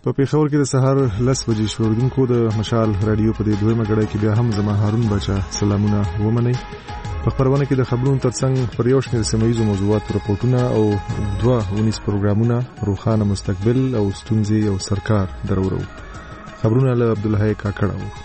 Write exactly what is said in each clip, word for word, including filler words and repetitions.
په پیښور کې د سهار لس بجې شوردونکو د مشال رادیو په دې دویمه غړۍ کې بیا هم زما هارون بچا سلامونه ومنئ. په خبرونه کې د خبرونو ترڅنګ پر یو شمېر سیمه ییزو موضوعاتو راپورټونه او دوه ونیس پروګرامونه روښانه مستقبل او ستونزې او سرکار درورو. خبرونه له عبدالحی کاکړ.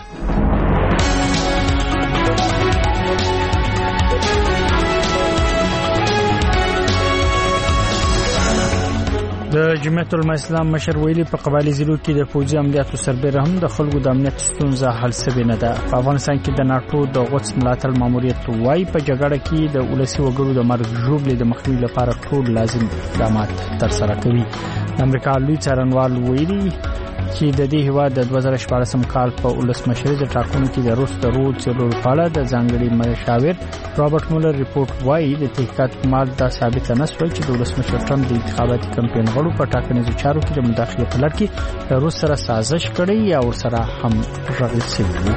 د جمعیت العلماء اسلام مشر ویلي په قبایلی ضلعو کې د پوځي عملیاتو سربېره هم د خلکو د امنیت ستونزه حل شوې نه ده. په افغانستان کې د ناټو د غوڅ ملاتړ ماموریت وايي په جګړه کې د ولسي وګړو د مرګ ژوبلې د مخنیوي لپاره ټول لازم اقدامات ترسره کوي. د امریکا لوی څارنوال ویلي چې د دې هیواد د دوه زره شپاړسم کال په ولسمشریزه ټاکنو کې د روس د رود څلور کاله د ځانګړي مشاور رابرټ مولر ریپورت وايي د تحقیقات مال دا ثابت نه شوی چې د ولسمشر ټرمپ د انتخاباتي کمپاین غړو په ټاکنیزو چارو کې د مداخلې په لړ کې د روس سره سازش کړی یا ورسره هم رغېد شوی.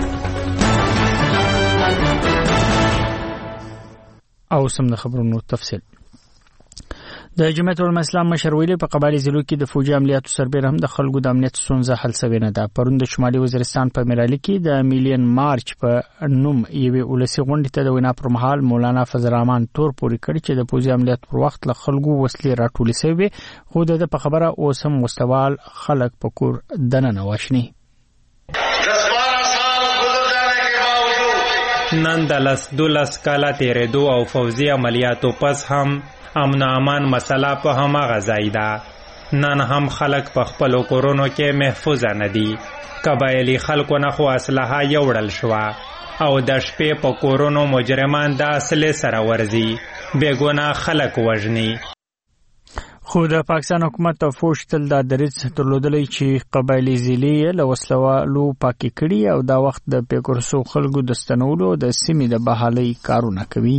او سم د خبرونو تفصیل. د جمعیت العلماء اسلام مشر ویلي په قبایلی ضلعو کې د فوجي عملیاتو سربېره هم د خلکو د امنیت ستونزه حل شوې نه ده. پرون د شمالي وزیرستان په میرالي کې د میلیون مارچ په نوم یوې ولسي غونډې ته د وینا پر مهال مولانا فضل الرحمن تور پورې کړ چې د فوجي عملیاتو پر وخت له خلکو وسلې راټولې شوې، خو د په خبره اوس هم مستوال خلک په کور دننه واشني. نن د لس دولس کاله تیرېدو او فوجي عملیاتو پس هم امن امان مسله په هماغه ځای ده. نن هم خلک په خپلو کورونو کې محفوظ نه دي. قبایلي خلکو نه خو اسلحه یوړل شوه او د شپې په کورونو مجرمان د اصلې سره ورځي، بېګناه خلک وژني. خو د پاکستان حکومت او فوج تل دا دریځ درلودلی چې قبایلي ضلعې له وسلوالو پاکې کړي او دا وخت د پیکورسو خلکو د ستنولو د سیمې د بحالۍ کارونه کوي.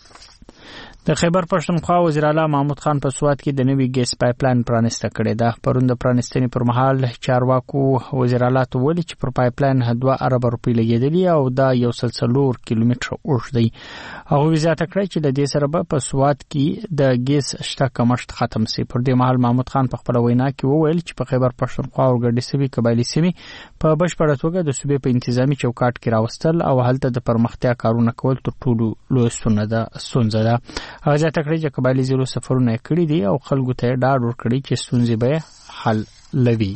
د خیبر پښتونخوا وزیر اعلی محمود خان په سوات کې د نوي ګیس پایپلاین پرانسته کړې ده. پرون د پرانستنې پر مهال چارواکو وزیر اعلی ته ویلي چې پر پایپلاین دوه ارب روپۍ لګېدلي او دا یو سل څلور کیلومتره اوږد دی. هغه زیاته کړه چې د دې سره به په سوات کې د ګیس شته کمښت ختم شي. پر دې مهال محمود خان په خپل وینا کې وویل چې په خیبر پښتونخوا او ګډې سوي قبایلی سیمې په بشپړه توګه د صوبې په انتظامی چوکاټ کې راوستل او هلته د پرمختیا کارونه کول تر ټولو لوی ستونزه ده. هغه ځکه کړي چې قبایلی ضلعو سفرونه کړي دي او خلکو ته ډاډ ورکړي چې ستونزې به حل لوي.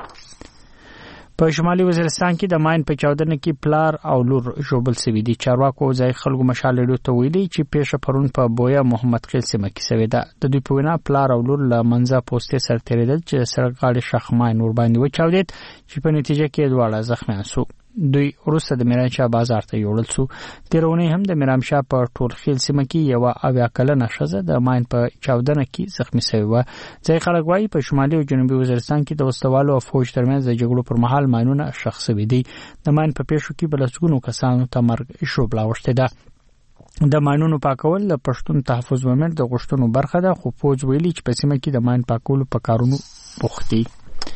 په شمالي وزیرستان کې د ماین په چاودنه کې پلار او لور ژوبل شوي دي. چارواکو ځای خلکو مشال ریډیو ته ویلي چې پیښه پرون په بویا محمد خیل سیمه کې شوې ده. د دوی په وینا پلار او لور له منځه پوسټې سره تېرېدل چې سړک غاړې شخماین ور باندې وچاودېد چې په نتیجه کې دواړه زخمیان شو. دوی وروسته د میرانشاه بازار ته یوړل شو. تیرونی هم د میرانشاه په ټولخیل سیمه کې یو اویا کلنه ښځه د ماین په چاودنه کې زخمی شوې وه. ځای خلک وایي په شمالي او جنوبي وزیرستان کې د وسلوالو او فوج ترمنځ د جګړو پر مهال ماینونه ښخ شوي دي. د ماین په پیښو کې به لسګونو کسانو ته مرګ ژوبله اوښتې ده. د ماینونو پاکول د پښتون تحفظ مومنټ د غوښتنو برخه ده، خو فوج ویلي چې په سیمه کې د ماین پاکولو په کارونو بوخت دي.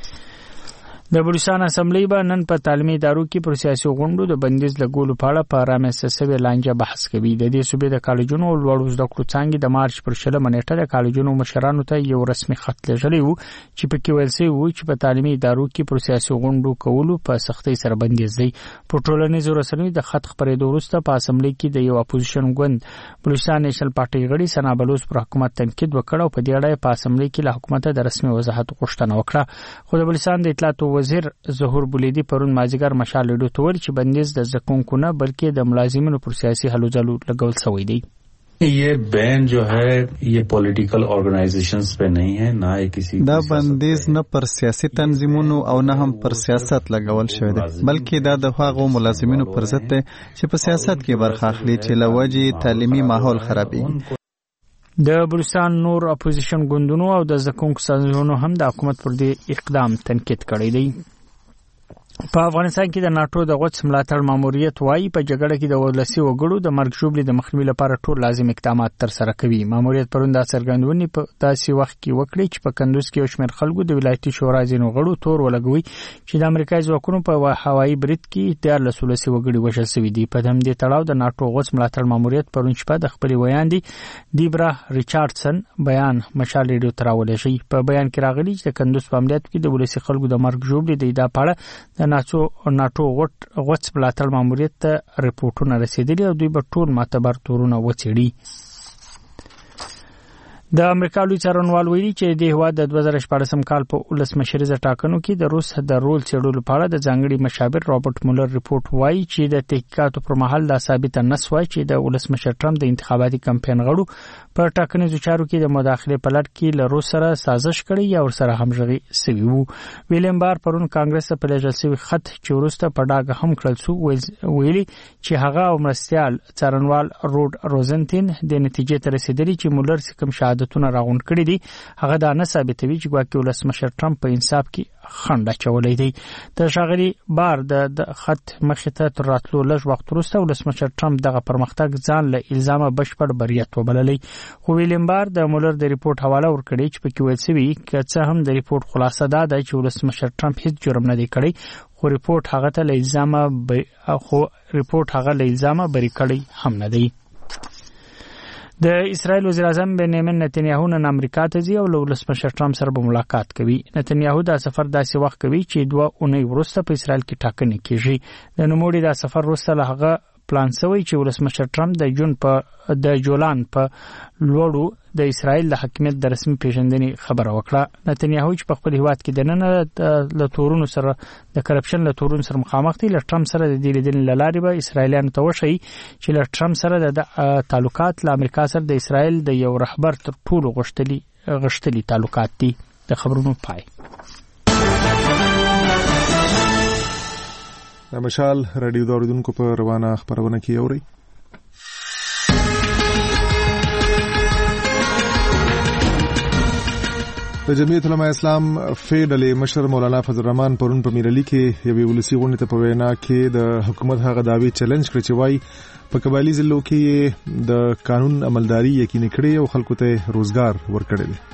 د بلوچستان اسمبلی به نن په تعلیمي ادارو کې پر سیاسي غونډو د بندیز لګولو په اړه په رامنځته شوې لانجه بحث کوي. د دې صوبې د کالجونو او لوړو زده کړو څانګې د مارچ پر شلمه نیټه د کالجونو مشرانو ته یو رسمي خط لېږلی و چې پکې ویل شوي و چې په تعلیمي ادارو کې پر سیاسي غونډو کولو په سختۍ سره بندیز دی. په ټولنیزو رسنیو د خط خپرېدو وروسته په اسمبلی کې د یو اپوزیشن ګوند بلوچستان نیشنل پارټي غړي ثنا بلوچ پر حکومت تنقید وکړ او په دې اړه په اسمبلی کې له حکومت د رسمي وضاحت غوښتنه وکړه. خو د بلوچستان د اطلاعاتو وزیر ظهور بولیدی پرون مازیګر مشال ریډیو ته ویل چې بندیز د زکونکو نه بلکې د ملازمینو پر سیاسي هلو ځلو لګول شوی دی. ये बैन जो है ये पॉलिटिकल ऑर्गेनाइजेशंस पे नहीं है, ना ही किसी دا بندیز نه پر سیاسي تنظیمونو او نه هم پر سیاست لګول شوی دی، بلکې دا د هغو ملازمینو پر ضد دی چې په سیاست کې برخه اخلي چې لوجې تعلیمي ماحول خرابېږي. د بلوچستان نور اپوزیشن ګوندونو او د زکونکو سازمانونو هم د حکومت پر دې اقدام تنقید کړی دی. په افغانستان کې د ناتو د غوڅ ملاتړ ماموریت وايي په جګړه کې د ولسی وګړو د مرګ ژوبلې د مخنیوي لپاره ټول لازم اقدامات تر سره کوي. ماموریت پرون د څرګندونې په داسې وخت کې وکړي چې په کندوز کې یو شمېر خلکو د ولایتي شورا ځینو غړو تور ولګوي چې د امریکا ځواکونو په هوایي برید کې د لس ولسی وګړي وژل شوي دي. په همدې تړاو د ناتو غوڅ ملاتړ ماموریت پرون شپه د خپل ویاندې دیبرا ریچارډسن بیان مشال ریډیو تراولې شي. په بیان کې راغلي چې د کندوز په عملیات کې د ولسی خلکو د مرګ ژوبلې د ادا پاړه د ناتو ناتو غوڅ ملاتړ ماموریت ته رپورټونه رسیدلي او دوی به ټول معتبر تورونه وڅېړي. د امریکا لوی څارنوال ویلي چې د هیواد د دوه زره شپاړسم کال په ولسمشریزه ټاکنو کې د روس د رول څېړلو په اړه د ځانګړي مشاور رابرټ مولر ریپورت وایي چې د تحقیقاتو پر مهال دا ثابت نه شوه چې د ولسمشر ټرمپ د انتخاباتي کمپاین غړو په ټاکنیزو چارو کې د مداخله په لړ کې له روس سره سازش کړی یا ورسره همغږي شوی وو. ویلیم بار پرون کانګرس ته په لېږل شوی خط چې وروسته په ډاګه هم کړل شو ویلي چې هغه او مرستیال څارنوال روډ روزنټین د نتیجې ته رسیدلی چې مولر کوم شهادتونه راغونډ کړي دي هغه دا نه ثابتوي چې ګواکې ولسمشر ټرمپ په انصاف کې خنډ اچولی دی. د ښاغلي بار د خط مخې ته تر راتلو لږ وخت وروسته ولسمشر ټرمپ دغه پرمختګ ځان له الزامه بشپړ بریت وبللی. خو ویلیم بار د مولر د ریپورت حواله ورکړي چې پکې ویل شوي که څه هم د ریپورت خلاصه دا ده چې ولسمشر ټرمپ هیڅ جرم نه دی کړی خو ریپورت هغه ته له الزامه ب... خو ریپورت هغه له الزامه بری کړی هم نه دی. د اسرائیل وزیر اعظم بنیامین نتنیاهو نن امریکا ته ځي او له ولسمشر ټرمپ سره به ملاقات کوي. نتنیاهو دا سفر داسې وخت کوي چې دوه اونۍ وروسته په اسرائیل کې ټاکنې کیږي. د نوموړي دا سفر وروسته له هغه پلان شوی چې ولسمشر ټرمپ د جون په د جولان په لوړو د اسرائیل د حاکمیت د رسمي پیژندنې خبره وکړه. نتنیاهو چې په خپل هیواد کې د نن له تورونو سره د کرپشن له تورونو سره مخامخ دی له ټرمپ سره د دې لیدنې له لارې به اسرائیلیانو ته وښیي چې له ټرمپ سره د تعلقات له امریکا سره د اسرائیل د یو رهبر تر ټولو غښتلي غښتلي تعلقات دي. د خبرونو پای. د مشال رادیو د اوریدونکو په روانه خبرونه کې اوري. د جمعیت علماء اسلام فیډلې مشر مولانا فضل الرحمن پرون په میرالي کې یوې ولسی غونډې ته په وینا کې د حکومت هغه دعوی چیلنج کړ چې وایي په قبایلی ضلعو کې د قانون عملداري یقیني کړي او خلکو ته روزګار ورکړي دي.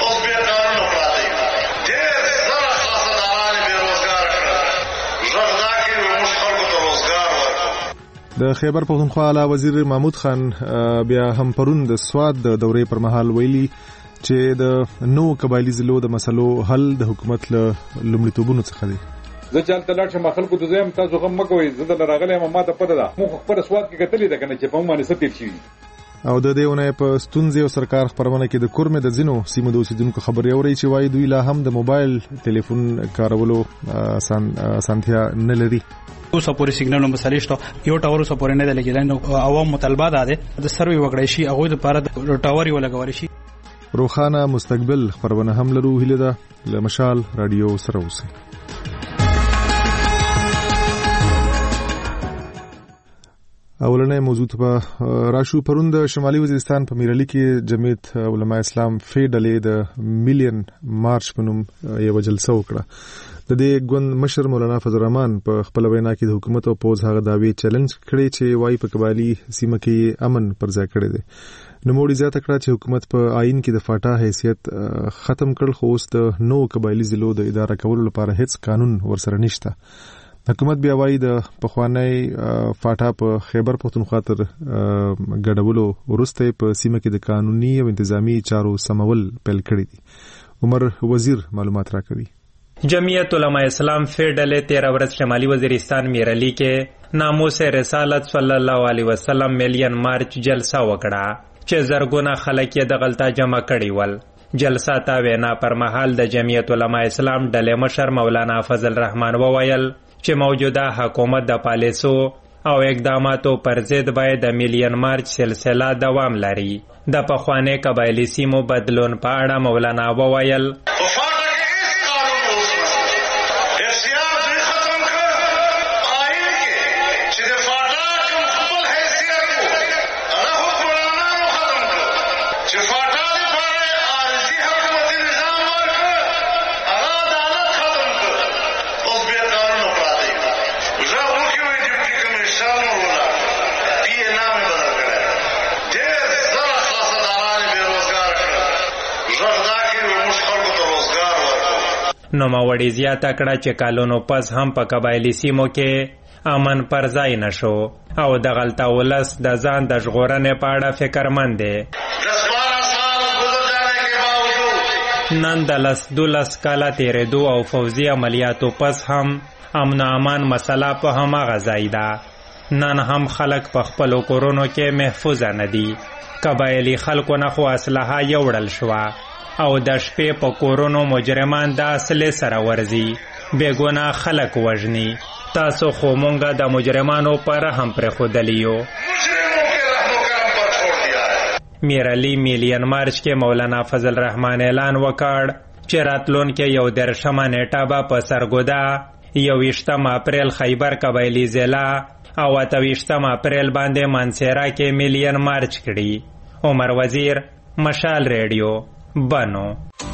د خیبر پښتونخوا اعلی وزیر محمود خان بیا هم پرون د سواد د دورې پر مهال ویلي چې د نو قبایلی ضلعو د مسلو حل د حکومت له لومړیتوبونو څخه دی. زه چالت لاړ شم خلکو ته زم تاسو غم مکوئ زه د راغلی ما ته پته ده مو خبر سواد کې کتلې ده کنه چې په باندې ستیر شي او د دېونه په ستونزې او سرکار خبرونه کې د کورمه د زینو سیمو د اوسیدونکو خبري اوري چې وایي دوی لا هم د موبایل ټلیفون کارولو آسان اسانتیا نه لري. اوسه پورې سیګنال مسالې شته یو ټاور اوسه پورې نه دی لګیدل نو عوام مطالبه ده د سروي وګړي شي هغه لپاره د ټاوري ولګول شي. روخانه مستقبل خبرونه هم لرو هیله ده له مشال رادیو سره اوسئ. اولنې موضوع ته راشو. پرون د شمالي وزیرستان په میرالي کې جمعیت علماء اسلام فیډلې د میلیون مارچ په نوم یو جلسه وکړه. د دې ګوند مشر مولانا فضل الرحمن په خپل وینا کې د حکومت او پوز هغه دعوی چیلنج کړي چې وايي په قبایلی سیمه کې امن پر ځای کړی دی. نوموړي زیاته کړه چې حکومت په آئین کې د فاټا حیثیت ختم کړل خو اوس د نو قبایلی ضلعو د اداره کولو لپاره هیڅ قانون ورسره نشته. حکومت بیا وايي د پخوانی فاټا په خیبر پښتونخوا تر ګډولو وروسته په سیمه کې د قانوني او انتظامی چارو سمول پیل کړی دي. عمر وزیر معلومات راکوي. جمعیت علماء اسلام فیډلې تیرہ ورځ شمالي وزیرستان میرالي کې ناموس رسالت صلی الله علیه وسلم میلیون مارچ جلسه وکړه چې زرګونه خلک یې د غلطه جمع کړي ول. جلسه تا وینا پر مهال د جمعیت علماء اسلام ډلې مشر مولانا فضل الرحمن وویل چې موجوده حکومت د پالیسو او اقداماتو پر ضد باید د میلیون مارچ سلسله دوام لري. د پخواني قبایلی سیمو بدلون په اړه مولانا وویل نوموړي زیاته کړه چې کلونو پس هم په قبایلي سیمو کې امن پر ځای نشو او د غلطه ولس د ځان د ژغورنې په اړه فکرمند دی. نن د لس دولس کاله تېرېدو او فوزي عملیاتو پس هم امن و امان مسله په هماغه ځای ده. نن هم خلک په خپلو کورونو کې محفوظه نه دي. قبایلي خلکو نه خو اسلحه یوړل شوه او د شپې په کورونو مجرمان د اصلې سره ورځي، بېګناه خلک وژني. تاسو خو مونږه د مجرمانو پر رحم پرېښودلي یو. میرعلي میلین مارچ کې مولانا فضل رحمان اعلان وکړ چې راتلونکې یو دېرشمه نیټه به په سرګوده، یوویشتم اپریل خیبر قبایلي ضلع او اتهویشتم اپریل باندې مانسیرا کې میلین مارچ کړي. عمر وزیر، مشال ریډیو، بنو.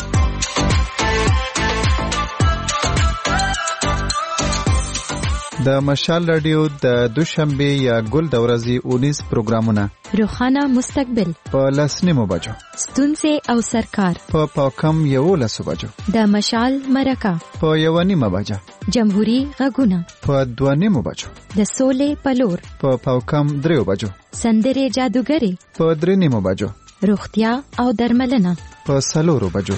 د مشال رادیو د دوشنبه یا ګل د ورځې اونیس پروګرامونه: روخانه مستقبل په لسنیمو بجو، ستونزې او سرکار په پاکم یو لسو بجو، د مشال مرکه په یو نیمه بجه، جمهوری غږونه په دوه نیمو بجو، د سولې پلور په پاکم دریو بجو، سندرې جادوګری په درې نیمو بجو، روغتیا او درملنه په څلورو بجو.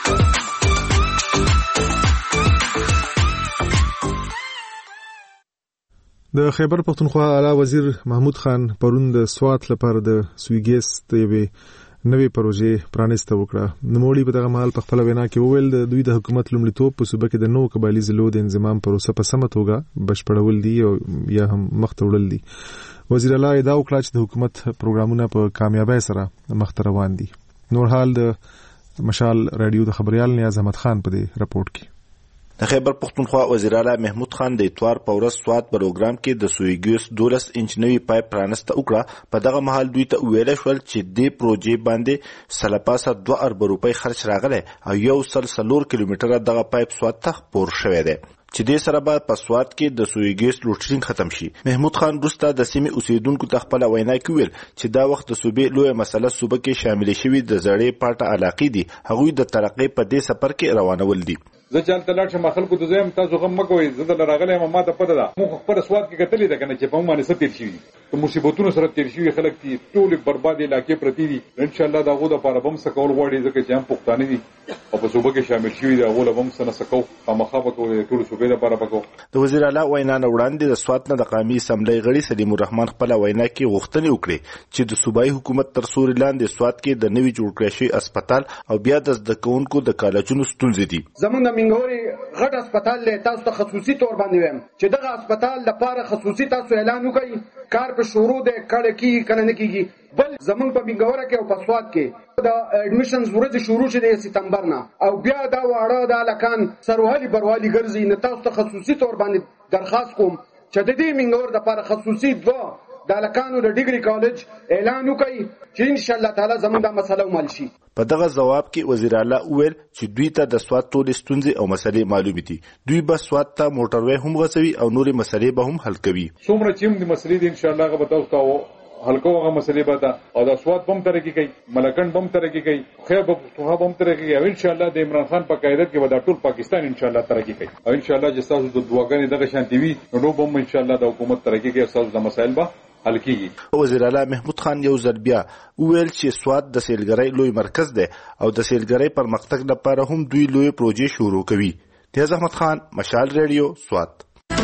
د خیبر پختونخوا اعلی وزیر محمود خان پرون د سوات لپاره د سویګیس د یوې نوې پروژې پرانیسته وکړه. نوموړي په دغه مهال په خپله وینا کې وویل د دوی د حکومت لومړیتوب په صوبه کې د نوو قبایلي ضلعو د انضمام پروسه په سمه توګه بشپړول دي او یا هم مخته وړل دي. وزیر اعلی ادعا وکړه چې د حکومت پروګرامونه په کامیابۍ سره مخته روان دي. نور حال د مشال رادیو د خبريال نیاز احمد خان په دې راپورټ کې. د خیبر پختونخوا وزیر اعلی محمود خان د اتوار په ورځ سوات پروګرام کې د سویګیس دولس انچ نوی پایپ پرانسته وکړه. په دغه مهال دوی ته ویل شول چې د پروژې باندې سلپاسه دوه ارب روپۍ خرچ راغلی او یو سل څلور کیلومتره دغه پایپ سوات ته پور شوی دی چې دې سره به په سوات کې د سویګیس لوټرینګ ختم شي. محمود خان وروسته د سیمې اوسیدونکو ته خپله وینا کې ویل چې دا وخت د صوبې لویه مسله صوبه کې شاملې شوي د زړې پاټه علاقې دي، هغوی د ترقۍ په دې سفر کې روانول دي. زه چې هلته لاړ شم خلکو ته زه یم تاسو غم مه کوئ، زه دلته راغلی یم، ما ته پته ده موږ خپله سوات کې کتلې ده که نه چې په موږ باندې څه تېر شوي دي، د مصیبتونو سره تېر شوي خلک دي، ټولې برباد علاقې پرتې دي. انشاءالله د هغو دپاره به هم څه کول غواړي ځکه چې هم پښتانه دي او په صوبه کې شامل شوي دي، هغو له به هم څه نه څه کوو، خامخا به کوو، د ټولو صوبې دپاره به کوو. د وزیر اعلی وینا نه وړاندې د سوات نه د قومي اسمبلۍ غړي سلیم الرحمن خپله وینا کې غوښتنې وکړې چې د صوبایي حکومت تر سوري لاندې سوات کې د نوي جوړ کړی شوي اسپتال او بیا د زده کوونکو د کالجونو ستونزې دي. زمونږ د مینګوري غټ اسپتال له تاسو ته خصوصي تور باندې ویم چې دغه اسپتال لپاره خصوصي تاسو اعلان وکړئ، کار په شروع دی، کړه کیږي کنه نه کیږي. بل زمونږ په مینګوره کې او په سوات کې د اډمیشنز ورځ شروع شي د سپتمبر نه او بیا دا واړه د لکان سروالي بروالی ګرځي، نه تاسو ته خصوصي تور باندې درخواست کوم چې د دې مینګور لپاره خصوصي دوه د لکانو د ډیګري کالج اعلان وکړي چې ان شاء الله تعالی زموږ د مسله حل شي. په دغه ځواب کې وزیر اعلی وویل چې دوی ته د سوات ټولې ستونزې او مسلې معلومې دي، دوی به سوات ته موټروي هم غځوي او نورې مسلې به هم حل کوي. څومره چې هم د مسلې دي ان شاء الله هغه به تاسو ته حل کوو، هغه مسلې به ده او د سوات به هم ترقي کوي، ملکنډ به هم ترقي کوي، خیبر پختونخوا به هم ترقي کوي او ان شاء الله د عمران خان په قیادت کې به دا ټول پاکستان ان شاء الله ترقي کوي او ان شاء الله چې تاسو د دعاګانې دغه شانتي وي نو به هم ان شاء الله د حکومت ترقي کوي او تاسو د مسایل به حل کیږي. وزیر اعلی محمود خان یو ځل بیا وویل چې سوات د سیلګرۍ لوی مرکز دی او د سیلګرۍ پرمختګ لپاره هم دوی لوی پروژې شروع کوي. نیاز احمد خان، مشال ریډیو، سوات.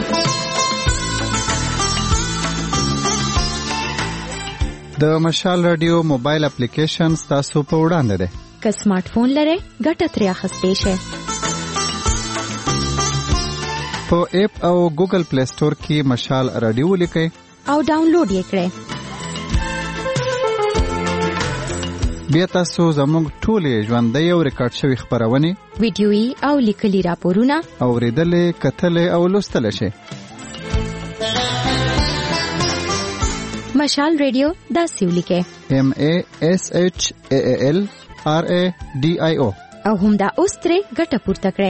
د مشال رادیو موبایل اپلیکیشن تاسو په وړاندې ده. که سمارټ فون لرئ ګټه ترې اخیستی شئ. په اپ او ګوګل پلی سٹور کې مشال رادیو ولیکئ او ډاونلوډ یې کړئ. بیا تاسو زموږ ټولې ژوندۍ او ریکارډ شوي خپرونې، ویډیویي او لیکلي راپورونه اورېدلې، کتلې او لوستلی شئ. مشال ریډیو داسې ولیکئ: ایم ای ایس ایچ ای ای ایل آر ای ډي آی او او همدا اوس ترې ګټه پورته کړئ.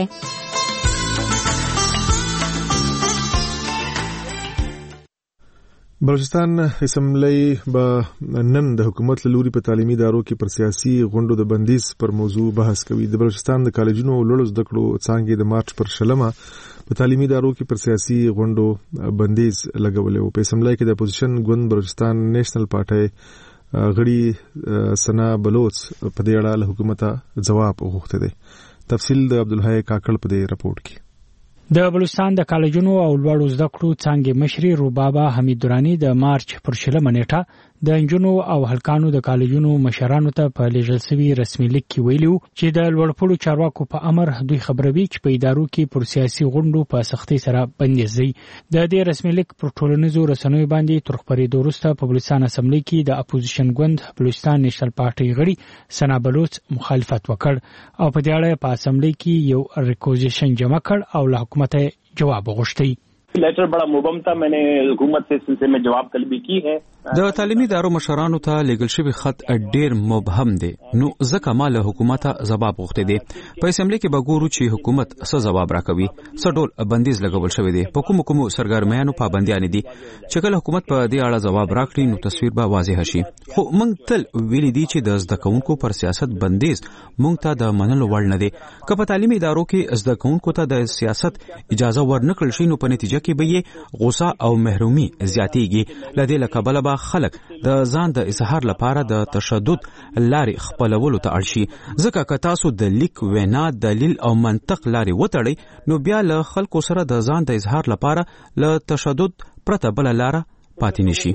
بلوچستان اسمبلی به نن د حکومت له لوري په تعلیمي ادارو کې پر سیاسي غونډو د بندیز پر موضوع بحث کوي. د بلوچستان د کالجونو لوړو زده کړو څانګې د مارچ پر شلمه په تعلیمي ادارو کې پر سیاسي غونډو بندیز لګولې و. په اسمبلی کې د اپوزیشن ګوند بلوچستان نیشنل پارټي غړي سنا بلوچ په دې اړه له حکومت ځواب وغوښته دی. تفصیل د عبدالحی کاکړ په دې رپورټ کې. د بلوچستان د کالجونو او لوړو زده کړو څانګې مشري روبابا حمید درانی د مارچ پر شلمه نیټه د انجونو او هلکانو د کالجونو مشرانو ته په لیږل شوي رسمي لیک کې ویلي چې د لوړپوړو چارواکو په امر دوی خبروي چې په ادارو کې پر سیاسي غونډو په سختۍ سره بندیز دی. د دې رسمي لیک پر ټولنیزو رسنیو باندې تر خپرېدو وروسته په بلوچستان اسمبلی کې د اپوزیشن ګوند بلوچستان نیشنل پارټي غړي سنا بلوچ مخالفت وکړ او په دې اړه په اسمبلی کې یو ریکوزیشن جمع کړ او له حکومت جواب وغوښتی. لیٹر بڑا مبهم تھا. میں نے حکومت سے سلسلے میں جواب طلبی کی ہے. د تعلیمي ادارو مشرانو ته لیږل شوی خط ډیر مبهم دی، نو ځکه ما له حکومت ځواب غوښتی دی. په اسمبلی کې به ګورو چې حکومت څه ځواب راکوي. څه ډول بندیز لګول شوی دی، په کومو کومو سرګرمیانو پابندیان دي. چې کله حکومت په دې اړه ځواب راکړي نو تصویر به واضح شي. خو موږ تل ویلي دي چې د زده کوونکو پر سیاست بندیز موږ ته د منلو وړ نه دی. که په تعلیمي ادارو کې زده کوونکو ته د سیاست اجازه ورنکړل شي نو په نتیجه کې به یې غوسه او محرومي زیاتېږي. له دې له کبله به خلک د ځان د اظهار لپاره د تشدد لارې خپلولو ته اړ شي. ځکه که تاسو د لیک، وینا، دلیل او منطق لارې وتړئ نو بیا له خلکو سره د ځان د اظهار لپاره له تشدد پرته بله لاره پاتې نشي.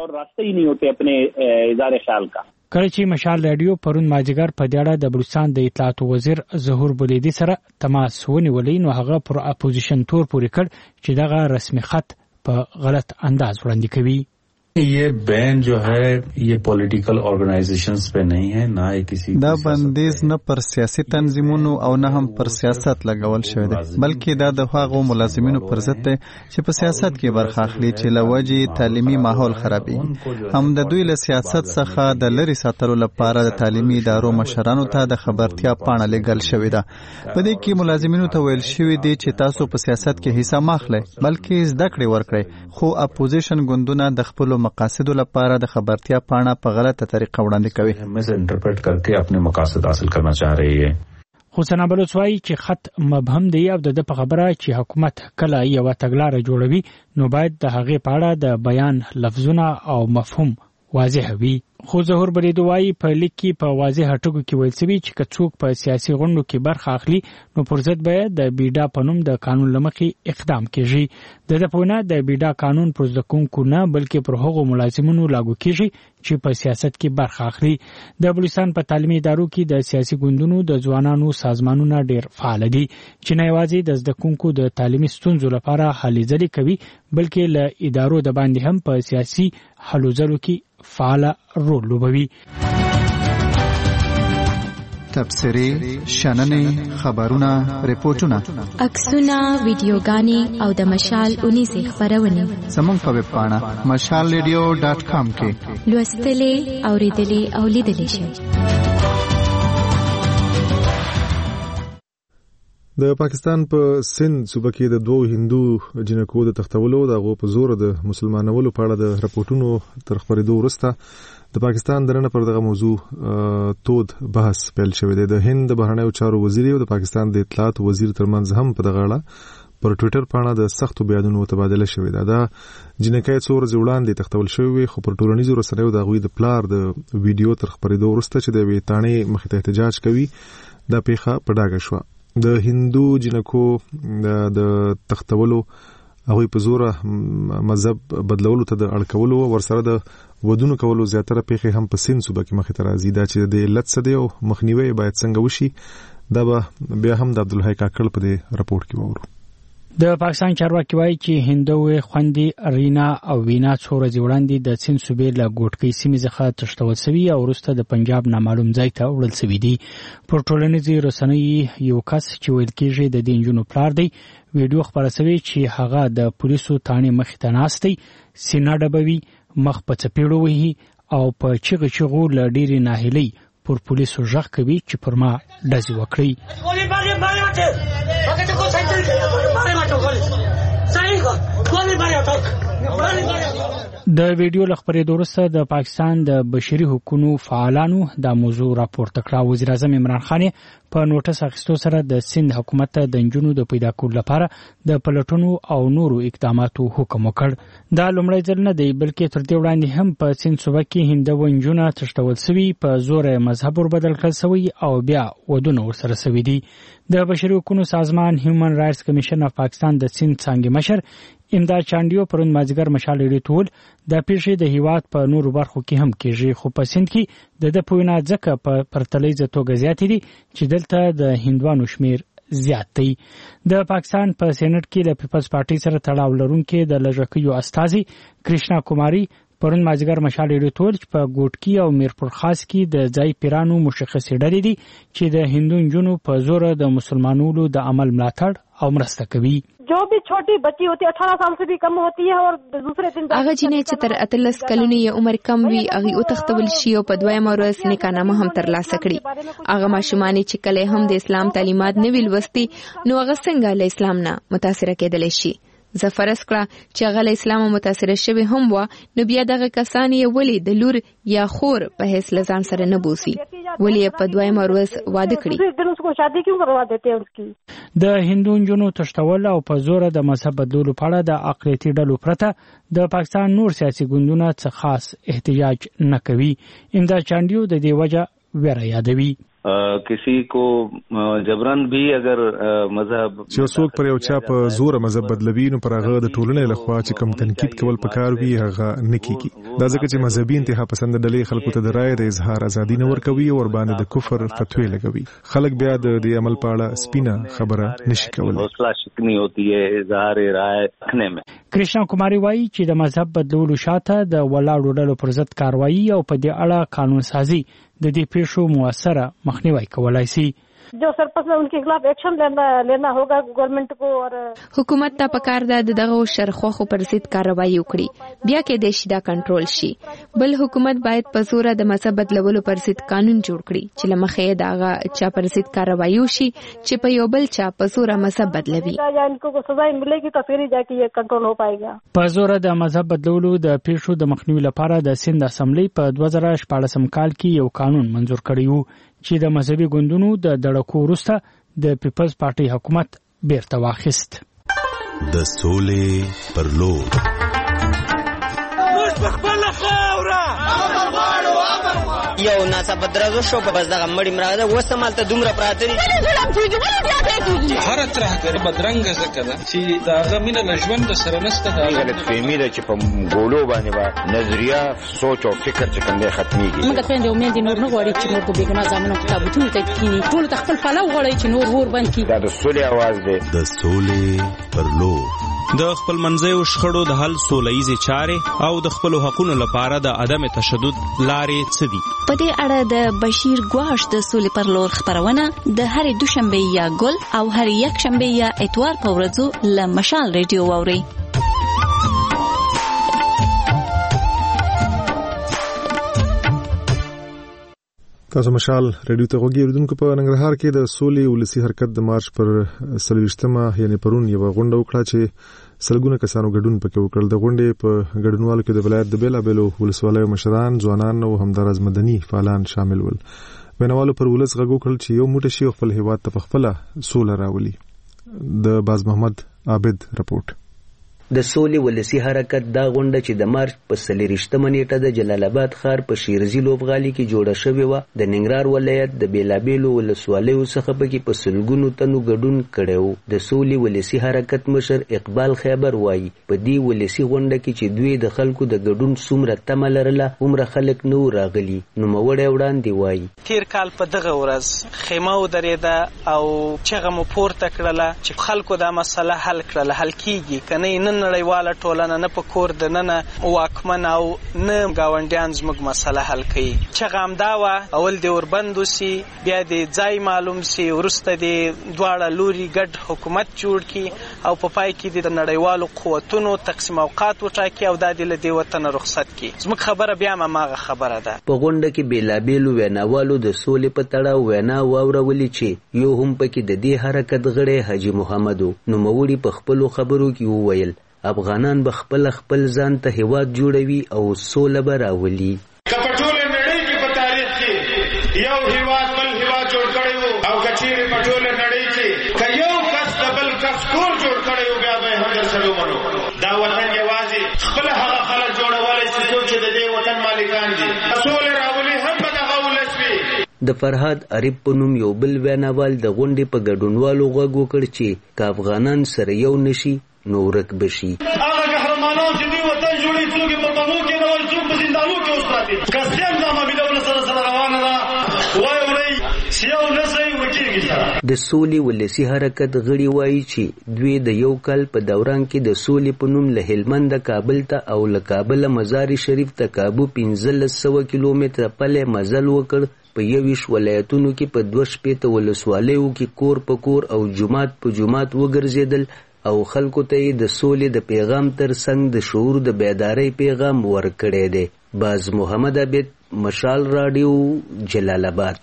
کله چې مشال رادیو پرون ماجګر په دې اړه د بلوچستان د اطلاعات وزیر ظهور بلیدي سره تماس ونیولی نو هغه پر اپوزیشن تور پورې کړ چې دغه رسمي خط په غلط انداز وړاندې کوي. یہ بین جو ہے یہ پولیټیکل آرګنایزیشنز په نه ہے، نه کسی دا بندیز نه پر سیاسي تنظیمونو او نه هم پر سیاست لګول شوی دی، بلکې دا د هغو ملازمینو پر ضد دی چې په سیاست کې برخه اخلي چې لوجې تعلیمي ماحول خرابي. هم د دوی له سیاست څخه د لری ساتلو لپاره د تعلیمي ادارو مشرانو ته د خبرتیا پاڼه لګل شوی ده. په دې کې ملازمینو ته ویل شوی دی چې تاسو په سیاست کې حصہ ماخلئ بلکې زده کړې ورکړئ. خو اپوزیشن ګوندونه د خپل مقاصدو لپاره د خبرتیا پاڼه په غلطه طریقه وړاندې کوي. مس انټرپریټ کړکې خپل مقاصد حاصل کرنا چاہ رہی ہے. خو سنا بلوچ وايي چې خط مبهم دی او د په خبره چې حکومت کله یو تګلارې جوړوي نو باید د هغې په اړه د بیان لفظونه او مفهوم واضح وي. خو ظهور بلیدي وايي په لیک کې په واضح ټکو کې ویل شوي چې که څوک په سیاسي غونډو کې برخه اخلي نو پر ضد به د بیډا په نوم د قانون له مخې اقدام کیږي. د ده په وینا د بیډا قانون پر زده کوونکو نه بلکې پر هغو ملازمینو لاګو کیږي چې په سیاست کې برخه اخلي. د بلوچستان په تعلیمي ادارو کې د سیاسي ګوندونو د ځوانانو سازمانونه ډیر فعال دي چې نه یوازې د زده کوونکو د تعلیمي ستونزو لپاره هلې ځلې کوي بلکې له ادارو د باندې هم په سیاسي هلو ځلو کې فعال رول لوبوي. تبصرې، شننې، خبرونه، ریپورتونه، عکسونه، ویډیوګانې او د مشال اونیزې خپرونې زموږ په ویب پاڼه مشال ریډیو ډاټ کام کې لوستلې، اوریدلې او لیدلې شئ. د پاکستان په سند صوبه کې د دوه هندو جنکو د تختولو د غو په زور د مسلمانولو په اړه د راپورټونو تر خبرېدو وروسته د پاکستان درنه پر دغه موضوع تود بحث پیل شوی دی. د هند د بهرنیو چارو وزیر او د پاکستان د اطلاعات وزیر ترمنځ هم په دغه اړه پر ټوئیټر باندې د سختو بیانونو تبادله شوې ده. دا جنکې څو ورځې وړاندې تختول شوی خو پر ټولنیزو رسنیو د غوی د پلار د ویډیو تر خبرېدو وروسته چې د ویتانې مخې ته احتجاج کوي دا پیښه په ډاګه شوه. د هندو جنکو د تختولو هغه په زور مذهب بدلولو ته د اړکولو ورسره د ودونو کولو زیاتره پیښې هم په سند صوبه کې مخې ته راځي. دا چې د علت څه دی او مخنیوي باید څنګه وشي دا به بیا هم د عبدالحی کاکړ په دې رپورټ کې وورو. د پاکستان چارواکي وایي چې هندوې خوندې رینا او وینا څو ورځې وړاندې د سند صوبې له ګوټکۍ سیمې څخه تښتول شوي او وروسته د پنجاب نامعلوم ځای ته وړل شوي دي. پر ټولنیزې رسنیو یو کس چې ویل کېږي د دې نجونو پلار دی ویډیو خپره شوې چې هغه د پولیسو تانې مخې ته ناست دی، سینه ډبوي، مخ په څپېړو وهي او په چغې چغو له ډېرې ناهیلۍ پر پولیسو غږ کوي چې پر ما ډزې وکړي. د ویډیو لخبرې وروسته د پاکستان د بشري حقوقو فعالانو د موضوع راپورته کړ. وزیر اعظم عمران خان په نوټس اخیستو سره د سند حکومت ته د نجونو د پیدا کولو لپاره د پلټونو او نورو اقداماتو حکم وکړ. دا لومړی ځل نه دی بلکې تر دې وړاندې هم په سند صوبه کې هندو نجونه تښتول شوي، په زور مذهب وربدل کړل شوی او بیا ودونه ورسره شوي دي. د بشري حقوقو سازمان هیومن رائټس کمیشن اف پاکستان د سند څانګې مشر امداد چانډیو پرون مازیګر مشال ریټول د پیښې د هیواد په نورو برخو کې هم کېږي، خو په سند کې د د پوینا ځکه په پرتلیزه توګه زیاتې دي چې دلته د هندوانو شمیر زیات دی. د پاکستان په سېنات کې د پیپلز پارټي سره تړاو لرونکي د لږکیو استازي کرشنا کوماری پرون مازیګر مشال ریټول چې په ګوټکی او میرپور خاص کې د ځای پیرانو مشخصې ډلې دي چې د هندو نجونو په زور د مسلمانانو د عمل ملاتړ او مرسته کوي. जो भी छोटी बच्ची होती है अठारह साल से भी कम होती है और दूसरे दिन هغه جنې چې تر اتلس کلونو یې عمر کم وي هغه او تختول شي او په دویمه ورځ نکاح هم ترلاسه کړي. هغه ماشومان چې کله هم د اسلام تعلیمات نه ویل وستي نو هغه څنګه له اسلام نه متاثر کېدل شي. زه فرض کړه چې هغه له اسلام متاثر شوی هم و نو بیا دغه کسان یې ولې د لور یا خور په هیڅ لزان سره نه بوسي، ولې په دویمه ورځ واده کړي. د هندو نجونو تښتول او په زور د مذهب بدلولو په اړه د اقلیتي ډلو پرته د پاکستان نور سیاسي ګوندونه څه خاص احتجاج نه کوي. امداد چانډیو د دې وجه ویره یادوي. کسی کو جبران بھی اگر مذهب چې څوک پر یو چا په زور مذهب بدلوي نو پر هغه د ټولنې لخوا چې کوم تنقید کول پکار وي هغه نه کیږي. دا ځکه چې مذهبي انتها پسند ډلې خلکو ته د رائے د اظهار ازادي نه ورکوي او ور باندې د کفر فتوی لګوي. خلک بیا د دې عمل په اړه سپینه خبره نشي کولای. حوصله شکنی ہوتی ہے اظهار رائے رکھنے میں. کرشنا کوماری وایي چې د مذهب بدلولو شاته د ولاړو ډلو پر ضد کاروایی او په دې اړه قانون سازي د دې پیښو موثره مخنیوي کولای شي. जो सरपंच है उनके खिलाफ एक्शन लेना लेना होगा गवर्नमेंट को और حکومت ته پکار ده دغه شرخوخو پر ضد کاروایی وکړي، بیا کې د شیدا کنټرول شي. بل حکومت باید په زور د مذهب بدلولو پر ضد قانون جوړ کړي چې لمخې دغه چا پر ضد کاروایی وشي چې په یو بل چا په زور مذهب بدلوي. یا ان کو سزا ملےږي تو پھر جا کے یہ کنټرول ہو پائے گا. په زور د مذهب بدلولو د پیښو د مخنیوي لپاره د سند اسمبلی په دوه زره شپاړسم کال کې یو قانون منزور کړی و چې د مذهبي ګوندونو د دړکو وروسته د پیپلز پارټي حکومت بیرته واخیست. د سولې پر لور یو ناڅه بدرازو شو په بس دغه مړی مراده وسمالته دومره پراته دي هر طرح کې بدرنګ زکه ده چې داغه مینه لژوند سره نسته دا غلط فهمي ده چې په ګولو باندې با نظریه سوچ او فکر چې کوم ختميږي. موږ ته د امید نور نه غواړي چې نور د بیګنا ځامنو کتابونه ته کینی ټول تخپل پلو غواړي چې نور ور باندې کی دا د سولې आवाज ده. د سولې پر لور د خپل منځیو شخړو د حل سولهیزې چارې او د خپل حقوقو لپاره د عدم تشدد لارې څه دي. په دې اړه د بشیر ګواش د سولې پر لور خبرونه د هرې دوشنبه یا ګل او هر یک شنبه یا اتوار په ورځو له مشال ریډیو واوري. تاسو مشال ریډیو ته غوږی اوریدونکو په ننګرهار کې د سولې ولسی حرکت د مارچ پر څلوېښتمه یعنی پرون یو غونډه وکړه چې سلګونه کسانو ګډون پکې وکړل. د غونډې په ګډونوالو کې د ولایت د بیلابېلو ولسوالیو مشران، ځوانان او همدارز مدني فعالان شامل ول. وینوالو پر ولس غږ وکړل چې یو موټی شي خپل هیواد ته خپله سوله راولي. د باز محمد عابد رپورټ. د سولې ولسی حرکت دا غونډه چې د مارچ په څلوېښتمه نیټه د جلال آباد ښار په شیرزي لوبغالي کې جوړه شوې وه، د ننګرهار ولایت د بیلابېلو ولسوالیو څخه پکې په سلګونو تنو ګډون کړی و. د سولې ولسی حرکت مشر اقبال خیبر وایي په دې ولسی غونډه کې چې دوی د خلکو د ګډون څومره تمه لرله هومره خلک نه و راغلي. نوموړی وړاندې وایي تیر کال په دغه ورځ خیمه ودرېده او چغه مو پورته کړله چې خلکو دا مسله حل کړله. حل کیږي که نه نړیواله ټولنه نه په کور د ننه واکمن او نه ګاونډیان زموږ مسله حل کوي. چغه همدا وه اول دې وربند وسي، بیا دې ځای معلوم سي، وروسته دې دواړه لوري ګډ حکومت جوړ کړي او په پای کې د نړیوالو قوتونو تقسیم اوقات وټاکي او دا دې له دې وطنه رخصت کړي. زموږ خبره بیا هم هماغه خبره ده. په غونډه کې بیلابېلو ویناوالو د سولې په تړاو وینا واورولې چې یو هم پکې د دې حرکت غړی حاجي محمد و. نوموړي په خپلو خبرو کې وویل افغانان به خپل خپل ځان ته هیواد جوړوي او سوله به راولي. کپټول نړۍ کې په تاریخ کې یو هیواد بل هیواد جوړ کړی وو او کچېرې په ټوله نړۍ کې که یو کس د بل کس کور جوړ کړی وو بیا به یې هم درسره ومنو. دا وطن یوازې خپل هغه خلک جوړولی چې څوک چې د دې وطن مالکان دي. سولې راولي هم به دغه ولس وي. د فرهاد عریب په نوم یو بل ویناوال د غونډې په ګډونوالو غوږ وکړ چې که افغانان سره یو نشي نو ورک بشي. هغه قهرمانان چې دوی وطن جوړوي څوک یې په بمو کې نه وایي څوک په زندانو کې اوس پاتې که سیم دا معامله سره سره روانه ده وایي وړئ چې یو نه صحیح ورکېږي سره. د سولې ولسي حرکت غړي وایي چې دوی د یو کال په دوران کې د سولې په نوم له هلمند کابل ته او له کابله مزار شریف ته کابو پنځلس سوه کیلومتره پلی مزل وکړ. په یویش ولایتونو کې په دوه شپېته ولسوالیو کې کور په کور او جومات په جومات وګرځېدل او خلکو ته یې د سولې د پیغام تر څنګ د شعور د بیدارۍ پیغام ورکړی دی. باز محمد عبید، مشال راډیو، جلال آباد.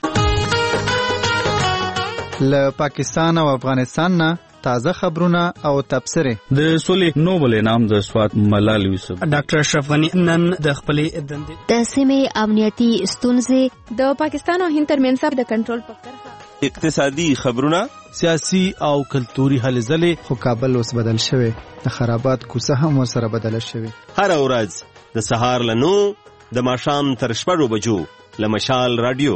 له پاکستان او افغانستان نه تازه خبرونه او تبصره. د سولې نوبل انعام د سوات ملال یوسف. ډاکټر اشرف غنی نن د خپلې دندې د سیمې امنیتي ستونزې د پاکستان او هند ترمنځ د کنټرول په کرښه، اقتصادي خبرونه، سیاسي او کلتوري هلې ځلې. خو کابل اوس بدل شوی، د خرابات کوڅه هم ورسره بدله شوې. هر ورځ د سهار له نو د ماښام تر شپږو بجو له مشال راډیو.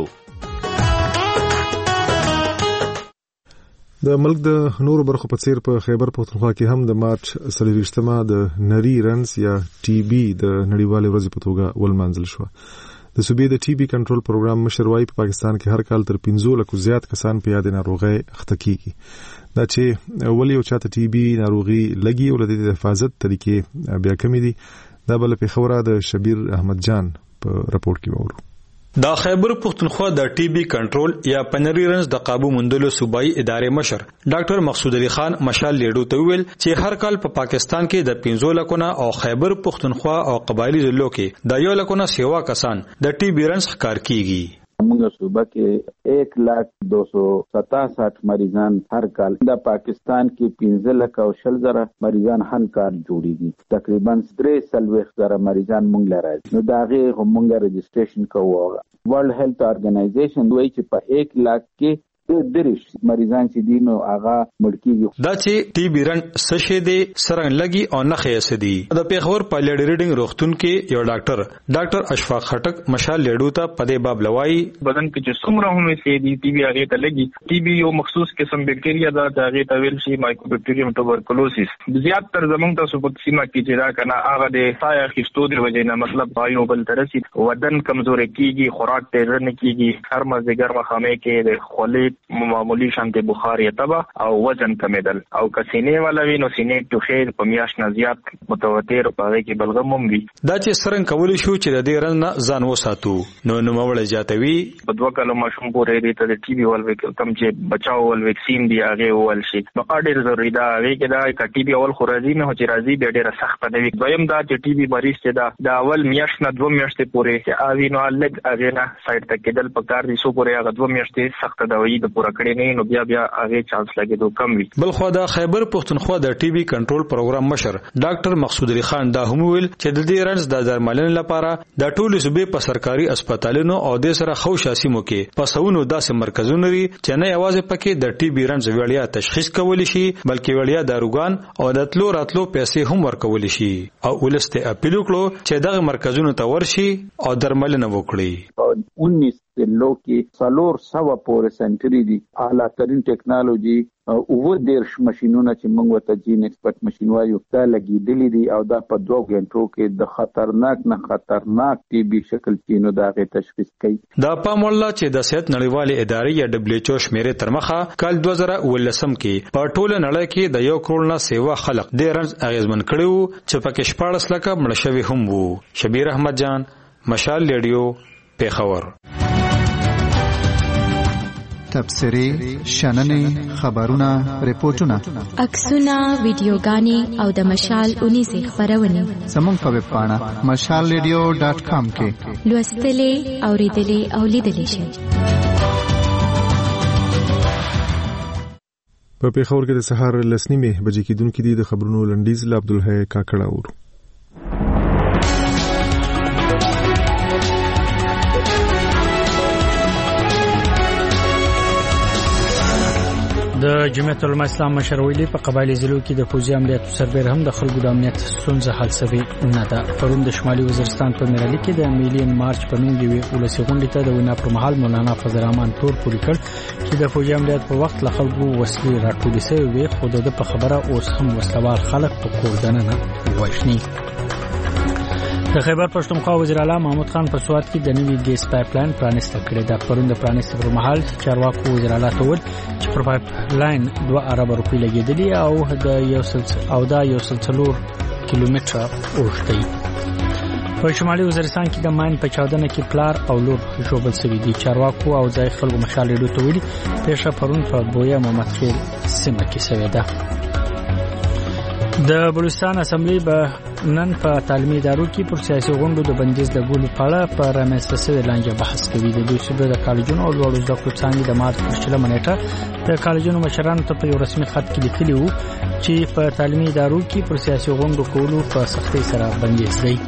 د ملک د نورو برخو په څیر په خیبر پښتونخوا کې هم د مارچ څلوېښتمه د نری رنز یا ټي بي د نړیوالې ورځې په توګه ولمانځل شوه. د صوبې د ټي بي کنټرول پروګرام مشر وايي په پاکستان کې هر کال تر پنځو لکو زیات کسان په یاد ناروغۍ اخته کیږي. دا چې ولې او چاته ټي بي ناروغي لګي او د حفاظت طریقې بیا کمی دي، دا بل په خبره د شبیر احمد جان په راپورټ کې وورو. دا خیبر پختونخوا د ټي بي کنټرول یا پنری رنز د قابو موندلو صوبایي ادارې مشر ډاکټر مقصود علي خان مشال لیډو ته ویل چې هر کال په پاکستان کې د پنځو لکونه او خیبر پختونخوا او قبایلی ضلعو کې د یو لکونه سیوا کسان د ټي بي رنز ښکار کیږي. موږ صوبه کې ایک لاکھ دو سو ستاسٹھ مریضان هر کال د پاکستان کې پنځه لک او شل زره مریضان هر کال جوړیږي. تقریبا درې څلوېښت زره مریضان موږ لري. نو دا غي موږ رجسټریشن کوو. ورلد هیلث ارګنایزیشن دوی چې په ایک لاکھ کې درش مریضان چې دي نو هغه مړکیږي. دا چې ټي بي رن سشه دي سرنګ لګي او نه خیاس دي. د پیښور پایلټ ریډینګ روختون کې یو ډاکټر ډاکټر اشفاق خټک مشال لیډو ته پدې باب لوي بدن کې چې څومره هم سي دي ټي بي هغه ته لګي. ټي بي یو مخصوص قسم بکټریا ده چې هغه ته ویل شي مایکوبیکټیریوم ټوبرکلوسیس. زیات تر زمونږ تاسو په سیمه کې چې دا کنه هغه د سایه خستو دی وجه نه مطلب پایو بل ترسي بدن کمزوري کیږي، خوراک تیز نه کیږي، هر مزه ګرمه خامه کې د خولې معمولی شانته بخار یا تبا او وزن کمیدل او کسینې والا وی نو سینې ټوخې په میاش نه زیات متواتر پاره کې بلغم هم وي. دا چې سرنګ کولی شو چې د دې رن ځان وساتو نو نو مول جاتوي په دوه کلو ماشوم پورې دې ته د ټي بي ول کم چې بچاو ول ویکسین دی هغه ول شي نو اډیر ضروري دا وی کې دا ټي بي اول خورازي نه چې راځي به ډیره سخت نه وي. دویم دا چې ټي بي مریض ته دا د اول میاش نه دوه میاشتې پورې چې اوی نو الګ هغه نه سایډ ته کېدل په کار دي سو پورې هغه دوه میاشتې سخت دوايي د پورا کړي نه نو بیا بیا هغه چانس لګیدو کم وي. بل خو دا خیبر پختونخوا د ټي بي کنټرول پروګرام مشر ډاکټر مقصود علي خان دا هم ویل چې د دې رنز د درملنې لپاره د ټولو صوبې په سرکاري هسپتالونو او د سره خوشاسيمو کې پسونو داسې مرکزونه لري چې نه یوازې پکې د ټي بي رنز وړیا تشخیص کول شي بلکې وړیا داروګان او د تلو راتلو پیسې هم ورکول شي او ولسته اپیل وکړو چې دغه مرکزونو ته ورشي او درملنه وکړي. उन्नीस ضلعو کې څلور سوه پورې سنټري دي اعلی ترین ټیکنالوژي او دیرش ماشينونه چې موږ ورته جین ایکسپرت ماشين وایو دا لګیدلې دي او دا په دوه غنټو کې د خطرناک نه خطرناک ټي بي شکل کې نو دا غي تشخیص کوي. دا پام الله چې د صحت نړیوالې ادارې یا دبليو ایچ او شمیره تر مخه کال دوه زره ولسم کې په ټوله نړۍ کې د یو کروڑ نه سیوا خلق د رنز اغیزمن کړو چې پکې شپاړس لکه مړ شوی هم وو. شبیر احمد جان، مشال ریډیو، پیښور. تبصری، شننې، خبرونه، ریپورتونه، عکسونه، ویډیوګانې او د مشال اونیزې خبرونه زموږ په ویب پاڼه مشال ریډیو ډاټ کام کې لوستلې، اوریدلې او لیدلې شئ. په پیښور کې د سهار لسنیمه بجې کېدونکې دي. د خبرونو لنډیز له عبدالحی کاکړه اورو. د جمعیت العلماء اسلام مشر ویلي په قبایلی ضلعو کې د پوځي عملیاتو سربېره هم د خلکو د امنیت ستونزه حل شوې نه ده. پرون د شمالي وزیرستان په میرالي کې د میلیون مارچ په نوم یوې ولسي غونډې ته د وینا پر مهال مولانا فضل الرحمن تور پورې کړ چې د پوځي عملیاتو په وخت له خلکو وسلې راټولې شوې وي، خو د په خبره اوس هم وسلوال خلک په کور دننه وژني. د خیبر پښتونخوا وزیر اعلی محمود خان په سوات کې د نوي ګیس پایپ لاین پرانیسته کړې ده. پرون د پرانیسته پر مهال چارواکو وزیر اعلی ته وویل چې پر پایپ لاین دوه ارب روپۍ لګېدلې او د یو سل او دا یو سل څلور کیلومتره اوږد دی. په شمالي وزیرستان کې د ماین په چاودنه کې پلار او لور ژوبل شوي دي. چارواکو او ځای خلکو مشال ریډیو ته ویلي پیښه پرون په بویا محمد خیل سیمه کې شوې ده. د بلوچستان اسمبلی به نن په تعلیمي ادارو کې پر سیاسي غونډو د بندیز لګولو په اړه په رامنځته شوې لانجه بحث کوي. د دوی صوبې د کالجونو او لوړو زده کړو څانګې د مارچ پر شلمه نیټه د کالجونو مشرانو ته په یو رسمي خط کې لیکلي وو چې په تعلیمي ادارو کې پر سیاسي غونډو کولو په سختۍ سره بندیز دی.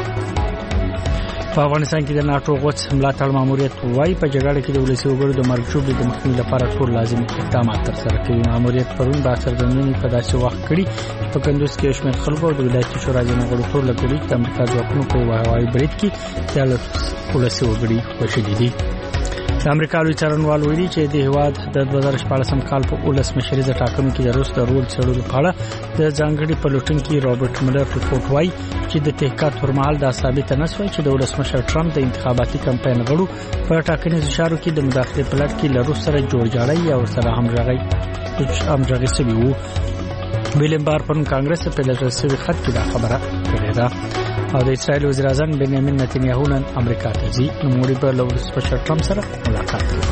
په افغانستان کې د ناتو غوڅ ملاتړ ماموریت وایي په جګړه کې د ولسي وګړو د مرګ ژوبلې د مخنیوي لپاره ټول لازمي اقدامات ترسره کوي. ماموریت پرون د څرګندونې په داسې وخت کړي په کندوز کې شمېر خلکو د ولایتي شورا ځینې غړو ټول لګولي چې د امریکا ځواکونو په یوه هوایي برید کې د ولسي وګړي وژلي دي. د امریکا لوی څارنوال ویلي چې د هیواد د دوه زره شپاړسم کال په ولس مشریزه ټاکنو کې د روس د رول څېړلو په اړه د ځانګړي پلوټونکي رابرټ ملر ریپورت وایي چې د تحقیقات پر مهال دا ثابته نه شوه چې د ولسمشر ټرمپ د انتخاباتي کمپاین غړو په ټاکنیزو چارو کې د مداخلې په لړ کې له روس سره جوړجاړی او سره همغږي همغږي شوي وو. ویلیم بار پرون کانګرس په لږ شوي خط کې دا خبره کړې ده. او د اسرائیل وزیر اعظم بنیامین نتنیاهو نن امریکا ته ځي. نوموړي به له ولسمشر ټرمپ سره ملاقات کوي.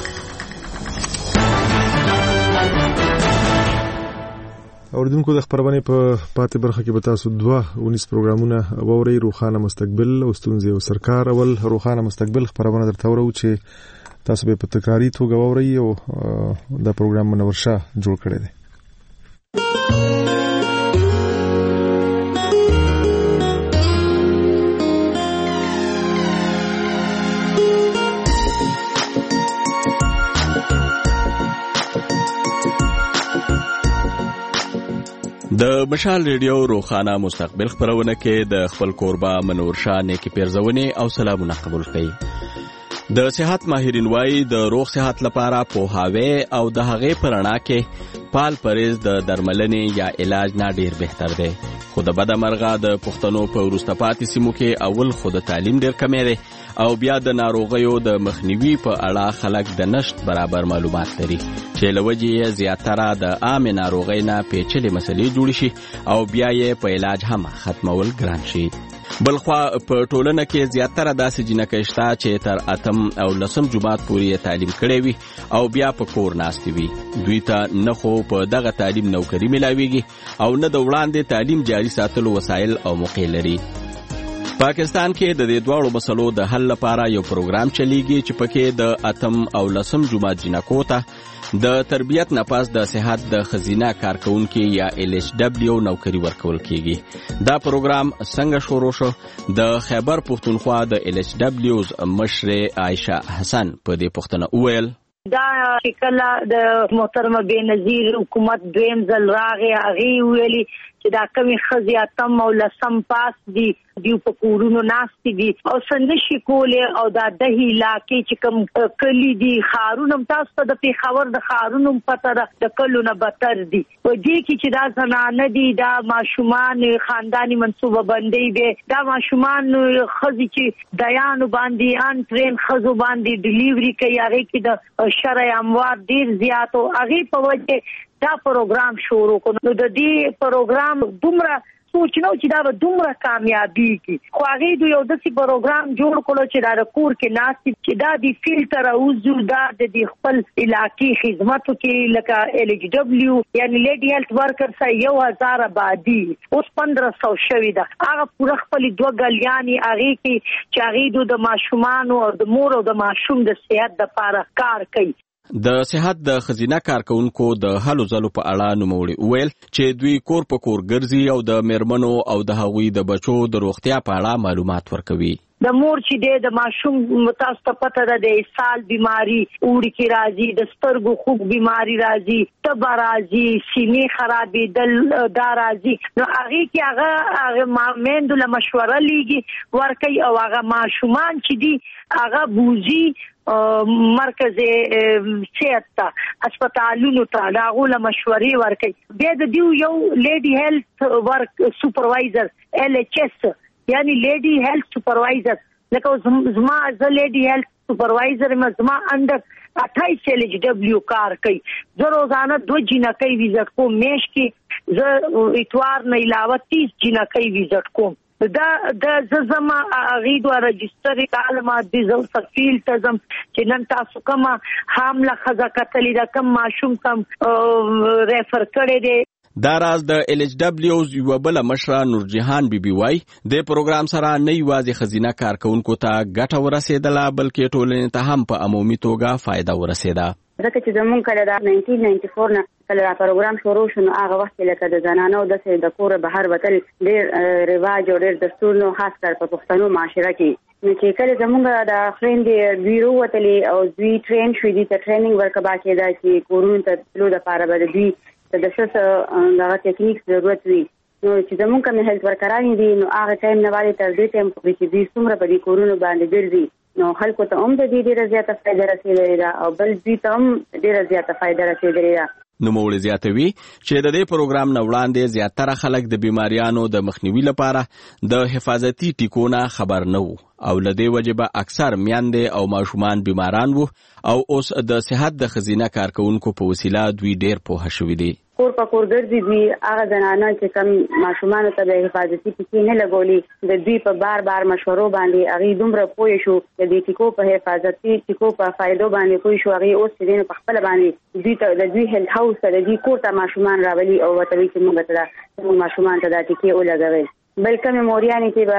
اوریدونکو د خبرونه په پاتې برخه کې به تاسو دوه ونیس پروګرامونه ووري. روخانه مستقبل او ستونزې او سرکار. اول روخانه مستقبل خبرونه درته ورو چې تاسو به په تکراری توګه ووري او دا پروګرام منورشاه جوړ کړی دی. د مشال ریډیو روخانه مستقبل خبرونه کې د خپل کوربه منورشاه نیکی پیرزونې او سلامونه قبول کړئ. د صحت ماهرین وایي د روغ صحت لپاره پوهاوی او د هغې په رڼا کې پال پرهیز د درملنې یا علاج نه ډیر بهتر دی. خو د بده مرغه د پښتنو په وروسته پاتې سیمو کې اول خو د تعلیم ډیر کمی دی او بیا د ناروغیو د مخنیوي په اړه خلک د نشت برابر معلومات لري چې له وجې یې زیاتره د عامې ناروغۍ نه پیچلې مسلې جوړې شي او بیا یې په علاج هم ختمول ګران شي. بلخوا په ټولنه کې زیاتره داسې جنکۍ شته چې تر اتم او لسم جماعت پورې تعلیم کړی وي او بیا په کور ناستې وي. دوی ته نه خو په دغه تعلیم نوکري ملاویږي او نه د وړاندې تعلیم جاري ساتلو وسایل او موقع لري. پاکستان کې د دې دواړو مسلو د حل لپاره یو پروګرام چلیږي چې پکې د اتم او لسم جماعت جنکو ته د تربیت نه پس د صحت د خزینه کارکونکو یا ایل ایچ ډبلیو نوکری ورکول کیږي. دا پروګرام څنګه شروع شو؟ د خیبر پښتونخوا د ایل ایچ ډبلیوز مشر عائشه حسن په دې پوښتنه وویل دا شکل د محترم بېنظیر حکومت دویم ځل راغی هغې ویلي چې دا کمی خزی اتم او لسم پاس دي دیو په کورونو ناستې دي او سندشي کولې او دا د علاقې چې کوم کلی دي خارونو تاسو ته د پیښور د خارونو پته ده د کلو نه بدتر دي په دې کې چې دا زنانه دي دا ماشومان خاندانی منصوبه بندي دي دا ماشومان خزي چې دیانو باندې ان ټرین خزو باندې ډیلیوري کوي هغه کې د شرع اموات ډیر زیات او هغه په وجه دا پروګرام شروع کړو. نو د دې پروګرام دومره سوچ نو چې دا به دومره کامیابی کی خو هغه دوی یو داسې پروګرام جوړ کړو چې دا د کور کې ناست چې دا د فلټر او زوردار د خپل علاقې خدماتو کې لکه ایل ایچ ډبلیو یعنی لیډي هیلث ورکرز یو هزار آبادی اوس پندرہ سو شوي ده هغه پوره خپل دوه غلیانې هغه کې چې هغه د ماشومان او د مور او د ماشوم د صحت لپاره کار کوي. د صحت د خزینه کارکونکو د هلو ځلو په اړه نوموړي وویل چې دوی کور په کور ګرځي او د میرمنو او د هغوی د بچو د روغتیا په اړه معلومات ورکوي. د مور چې دی د ماشوم متاسف ته پته ده د اسهال بیماری اوړي کې راځي، د سترګو خوږ بیماری راځي، تبه راځي، سینې خرابېدل دا راځي، نو هغې کې هغه هغه میندو له مشوره لیږي ورکوي او هغه ماشومان چې دي هغه بوزي مرکز صحت ته اسپتالونو ته د هغو له مشورې ورکوي. بیا د دیو یو لیډي هیلث ورک سوپروایزر ایل ایچ ایس یعنی لیډي هیلث سپروایزر، لکه زما زه لیډي هیلث سپروایزر ما زما اندر اٹھائیس ایل ایچ ډبلیو کار کوي. زه روزانه دو جنکۍ ویزټ کوم، میش کې زه اتوار نه علاوه تیس جنکۍ ویزټ کوم. دا د زه زما هغې دوه رجسټرې کالمه د زه سفیل ته ځم چې نن تاسو کومه حامله ښځه کتلې ده، کوم ماشوم کوم ریفر کړی دی. دا راز د ایل ایچ ډبلیوز یو بل مشره نور جهان بی بی وای د پروګرام سره نه یوازې خزینه کارکونکو ته ګټه ورسېدله بلکې ټولنې ته هم په عمومي توګه فایده ورسېده. ځکه چې زمونږ کله د نایټین نایټي فور نه کله دا پروګرام شروع شو نو هغه وخت لکه د زنانو داسې د کوره بهر وتل ډېر رواج او ډېر دستور نو خاص کر په پښتنو معاشره کې نو چې کله زمونږ د خویندې بیرو وتلې او دوی ټرین شوي دي ته ټریننګ ورکه باکېده چې کورونو ته تلو دپاره به د دوی ته د څه دغه ټکنیک ضرورت وي. نو چې زمونږ کومې هیلث ورکران دي نو هغه ټایم نه وارې تر دې ټایم پورې چې دوی څومره په دې کورونو باندې ګرځي نو خلکو ته هم د دې ډېره زیاته فایده رسېدلې ده او بل دوی ته هم ډېره زیاته فایده رسېدلې ده. نوموړي زیاتوي چې د دې پروګرام نه وړاندې زیاتره خلک د بیماریانو د مخنیوي لپاره د حفاظتي ټیکو نه خبر نه وو او له دې وجې به اکثر میندې او ماشومان بیماران وو او اوس د صحت د خزینه کارکونکو په وسیله دوی ډېر پوهه شوي دي. کور په کور ګرځي دوی هغه زنانه چې کوم ماشومانو ته د حفاظتي ټیکې نه لګولي د دوی په بار بار مشورو باندې هغې دومره پوه شو د دې ټیکو په حفاظتي ټیکو په فایدو باندې پوه شو هغې اوس چې دی په خپله باندې دوی ته د دوی هیلث هاوس ته د دوی کور ته ماشومان راولي او ورته وایي چې موږ ته دا زموږ ماشومان ته دا ټیکې ولګوئ. بل کومې موريانې چې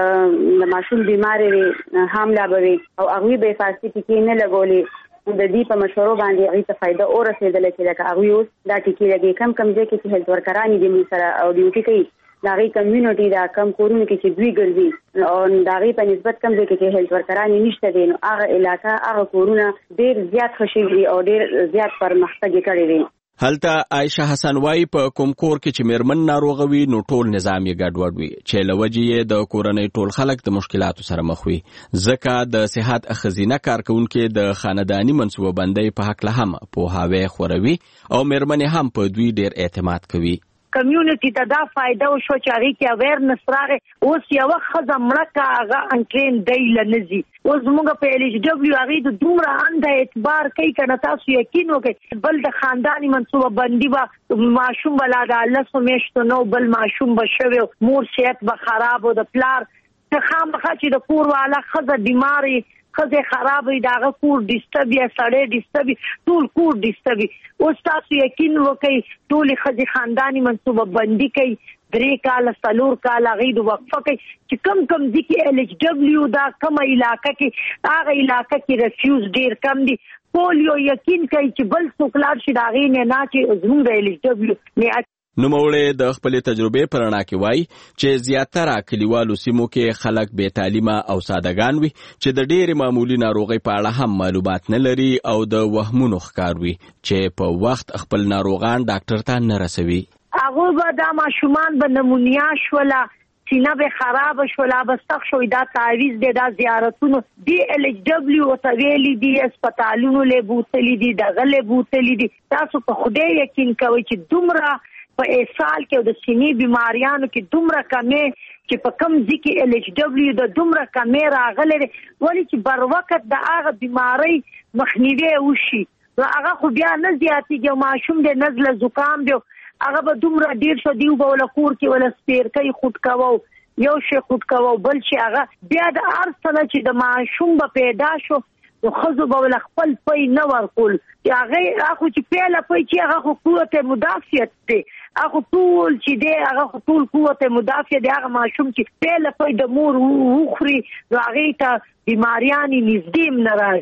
به د ماشوم بیمارې وي حامله به وي او هغوی به حفاظتي ټیکې نه لګولې د دې په مشورو باندې هغې ته فایده ورسېدله چې لکه هغوی اوس دا ټیکې لګي کم کم ځای کې چې هیلث ورکرانې دي موږ سره او ډیوټي کوي د هغې کمیونټي دا کم کورونو کې چې دوی ګرځي او د هغې په نسبت کم ځای کې چې هیلث ورکرانې نشته دی نو هغه علاقه هغه کورونه ډېر زیات ښه شوي دي او ډېر زیات پرمختګ یې کړی دی. هلته عایشه حسن وای په کوم کور کې چې میرمن ناروغه وي نو ټول نظام یې ګډوډ وي چې له وجې یې د کورنۍ ټول خلک د مشکلاتو سره مخ وي ځکه د صحت خزینه کارکونکي د خاندانی منصوبه بندۍ په هکله هم پوهاوی خوروي او میرمنې هم په دوی ډېر اعتماد کوي. کمیونټي ته دا فایده وشو چې هغې کې اویرنس راغی. اوس یوه ښځه مړه که هغه انټرین دی له نه ځي. اوس زموږ په ایل ایچ ډبلیو هغې د دومره انده اعتبار کوي که نه تاسو یقین وکړئ بل د خانداني منصوبه بندي به ماشوم به لا د لسو میاشتو نه بل ماشوم به شوی مور صحت به خراب و د پلار خامخا چې د کور والا ښځه بیمارې ښځې خراب وي د هغه کور ډسټرب یا سړی ډسټرب وي ټول کور ډسټرب وي. اوس تاسو یقین وکړئ ټولې ښځې خانداني منصوبه بندي کوي درې کاله څلور کاله هغې د وقفه کوي چې کم کم ځي کې ایل ایچ ډبلیو دا کومه علاقه کې هغه علاقه کې رفیوز ډېر کم دي. ټول یو یقین کوي چې بل څوک لاړ شي د هغې نه نه چې زموږ د ایل ایچ ډبلیو نه. نوموړي د خپلې تجربې په رڼا کې وایي چې زیاتره کلیوالو سیمو کې خلک بې تعلیمه او سادهګان وي چې د ډېرې معمولي ناروغۍ په اړه هم معلومات نه لري او د وهمونو ښکار وي چې په وخت خپل ناروغان ډاکټر ته نه رسوي. هغوی به دا ماشومان به نمونیا شوله سینه به خراب شوله به سخت شوی دا تعویض دی دا زیارتونو دی ایل ایچ ډبلیو ورته ویلي دي اسپتالونو لی بوتلي دي دغه لی بوتلي دي. تاسو په خدای یقین کوئ چې دومره په اسهال کې او د سینې بیماریانو کې دومره کمې چې په کم ځای کې ایل ایچ ډبلیو د دومره کمې راغلی دی ولې چې بر وخت د هغه بیمارۍ مخنیوی وشي نو هغه خو بیا نه زیاتېږي او ماشوم دی نزله زکام دی هغه به دومره ډېر شو دی به وله کور کې وله سپیرکۍ خوټ کوو یو شی خوټ کوو بل شي هغه بیا د هر څه نه چې د ماشوم به پیدا شو نو ښځو به له خپل پی نه ورکول چې هغې هغه چې پیله پی چې هغه خو قوت مدافعت دی هغه ټول چې دی هغه خو ټول قوت مدافع دی هغه ماشوم چې پیله پی د مور وخوري نو هغې ته بیماریانې نږدې هم نه راځي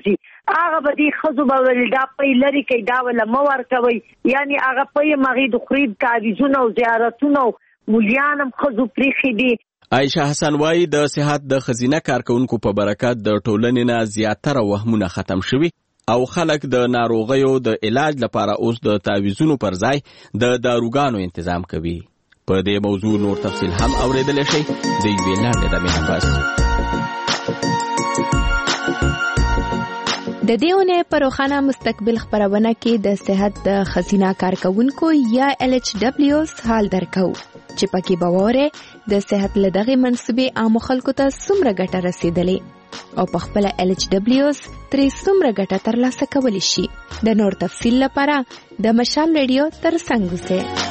هغه به دي خزو به ول دا پي لري کې دا ول مور کوي یعنی هغه پي مغي د خرید تعویذونه او زیارتونه مليانم خزو پریخي دي. عائشہ حسن وايي د صحت د خزینه کارکونکو په برکت د ټولنې نه زیاتره وهمونه ختم شوي او خلک د ناروغیو د علاج لپاره اوس د تعویذونو پر ځای د داروګانو تنظیم کوي. په دې موضوع نور تفصیل هم اوریدل شي د یوې لاندې د مینه پاس. د دیونه پروخانه مستقبل خبرونه کې د صحت د خزینه کارکونکو یا ایل ایچ دبلیوز حال درکو چې پکې باوره د صحت لدغه منسوبې عام خلکو ته څومره ګټه رسیدلې او په خپل ایل ایچ دبلیوز ترې څومره ګټه ترلاسه کولی شي. د نور تفصیل لپاره د مشال ریډیو تر څنګ اوسئ.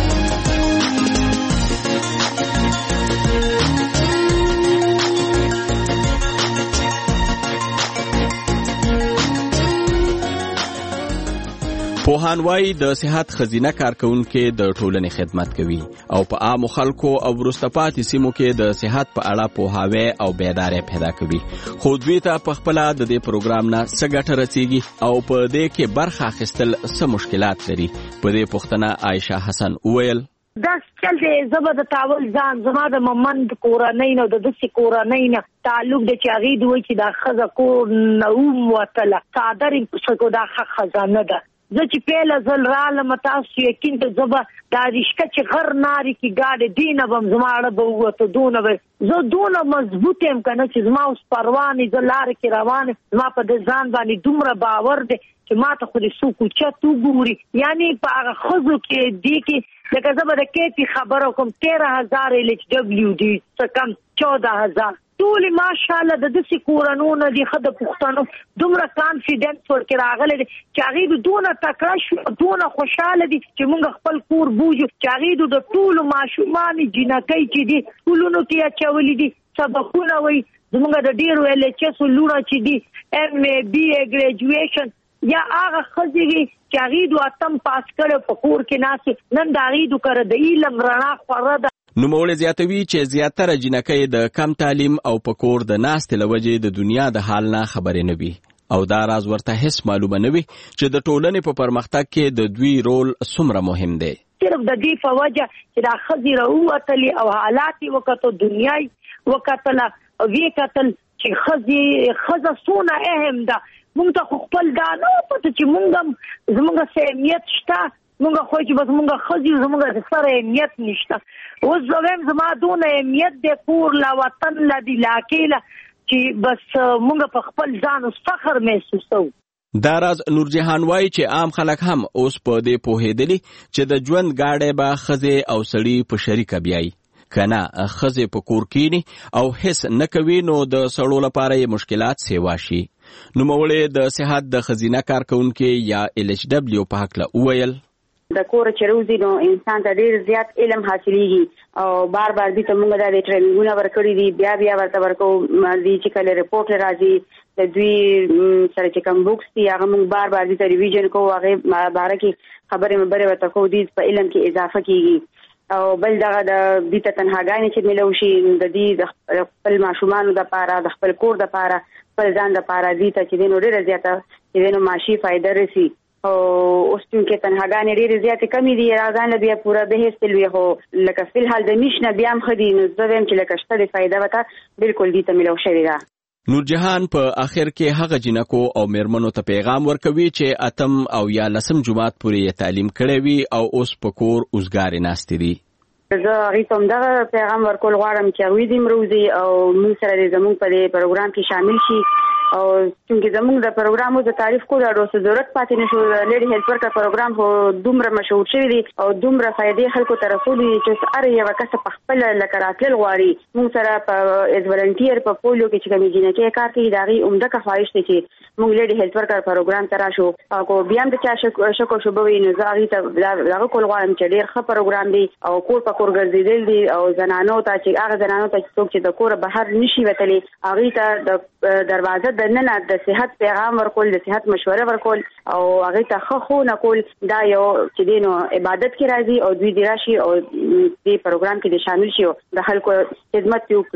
پوهان وايي د صحت خزینه کارکونکو د ټولنې خدمت کوي او په عام خلکو او وروسته پاتې سیمو کې د صحت په اړه پوهاوی او بیداري پیدا کوي. خو دوی ته په خپل د دې پروګرام نه څه ګټه رسیږي او په دې کې برخه اخیستل څه مشکلات لري. په دې پوښتنه عائشہ حسن وویل دا چل دی زبر د تاول ځان زما د ممند کورنۍ نو د دسي کورنۍ نه تعلق د چاغي دوی چې دا خزه کور نوم وتله صادر څه دا خزانه ده. زه چې پیله زل رالم تاسو یقین ته زبا دا رشته چې غر ناری کی گاډه دینه بم زماړه به وته دونه به زه دونه مضبوط ام کنه چې زما اوس پروانې زلار کی روان زما په ځان باندې دومره باور دی چې ما ته خو دې سوکو چتو ګوري یعنی په هغه خزو کې دی کې لکه زبر د کېتی خبرو کوم تیرہ ہزار ایل ایچ ډبلیو ډي څه کم چودہ هزار ټول ماشاءالله د دې کورونو د خد پښتنو دومره کانفیډنس ورکړه راغله چې هغه دونه تکړه شو دونه خوشاله دي چې موږ خپل کور بوجو چې هغه د ټول ماشومان جنکۍ چې دي ټولونو کې اچولې دي سبقونه وي زموږ د ډیرو ایل ایچ اس لونه چې دي ایم ای بی ای ګریجویشن یا هغه خزيږي چې هغه د اتم پاس کړو په کور کې ناس نن دا هغه د کړه د علم رڼا خوره ده. نوموړی زیاتوي چې زیاتره جنکۍ د کم تعلیم او په کور د ناستې له وجې د دنیا د حال نه خبرې نه وي او دا راز ورته هیڅ معلومه نه وي چې د ټولنې په پرمختګ کې د دوی رول څومره مهم دی. صرف د دې په وجه چې دا خزي راوتلی او حالات وکړو دنیاي وکړه او وی کتل چې خزي خزه سونه اهم ده مونږ ته خپل دا نه پته چې مونږ زموږ سهمیت شته مونږ خو چې بس مونږ خزي زموږ سره اهمیت نشته اوس زویم زما دون اهمیت د کور لا وطن لا دی لاکیله چې بس مونږ په خپل ځان فخر محسوسو. دا راز نور جهان وايي چې عام خلک هم اوس په دې پوهېدلي چې د ژوند گاډي به خزه او سړی په شریکه بیاي کنه خزه په کور کینی او هیڅ نه کوي نو د سړو لپاره یې مشکلات سیوا شي. نو مولې د صحت د خزینه کارکونکو یا ایل ایچ دبلیو په حق لا وویل د کور چروزي نو انسان ته ډیر زیات علم حاصلېږي او بار بار دې ته موږ د ټریننګونه ورکړي دي بیا بیا ورته ورکو دي چې کله ریپورت راځي د دوی سره چې کوم بوکس دي هغه موږ بار بار دې ته ریویژن کوو هغه باره کې خبرې مبره ورته کوو دي په علم کې اضافه کیږي او بل دغه د دې ته تنهاګانې چې ملو شي د دې د خپل ماشومان د پاره د خپل کور د پاره خپل ځان د پاره دې ته چې دینو ډیره زیاته چې دینو ماشي فائدہ رسی او اوس چې تنهاګانې ډیره زیاته کمی دي راغان له بیا پورا به هستلوي هو لکه فل حال د میشنه بیا هم خدي نو زویم چې لکه شته د فائدہ وته بالکل دې ته ملو شوی دا. نور جهان په اخر کې هغه جنکو او میرمنو ته پیغام ورکوي چې اتم او یا لسم جماعت پورې تعلیم کړی وي او اوس په کور اوسګار ناستې دي. زه غیتم دا پیغام ورکول غواړم چې وی دې مروزي او موږ سره زموږ په پروګرام کې شامل شي او چې زموږ د پروګرامو د تعریف کول اړو ضرورت پاتې نشو لیډي هیلپ ورکر پروګرام هو دومره مشهور شوی دی او دومره فائدې خلکو ته رسولي چې هر یو کس په خپل لکراتل غواړي موږ سره په از ولنټیر په پولیو کې چې کومې جنکې کار کوي داغي عمده کفایش دي چې موږ لیډي هیلپ ورکر پروګرام ترا شو او بیا هم د چا شکو شوبوي نه زاغي ته دغه کول غواړم چې ډیر ښه پروګرام دی او کور په کور ګرځیدل دي او زنانو ته چې هغه زنانو ته چې د کور بهر نشي وتلی هغه ته د دروازه د نن د صحت پیغام ورکول د صحت مشوره ورکول او هغه ته خو نه کول دا یو چې دینو عبادت کې راځي او دوی دی راشي او دې پروګرام کې شامل شي او د خلکو خدمت وکړي.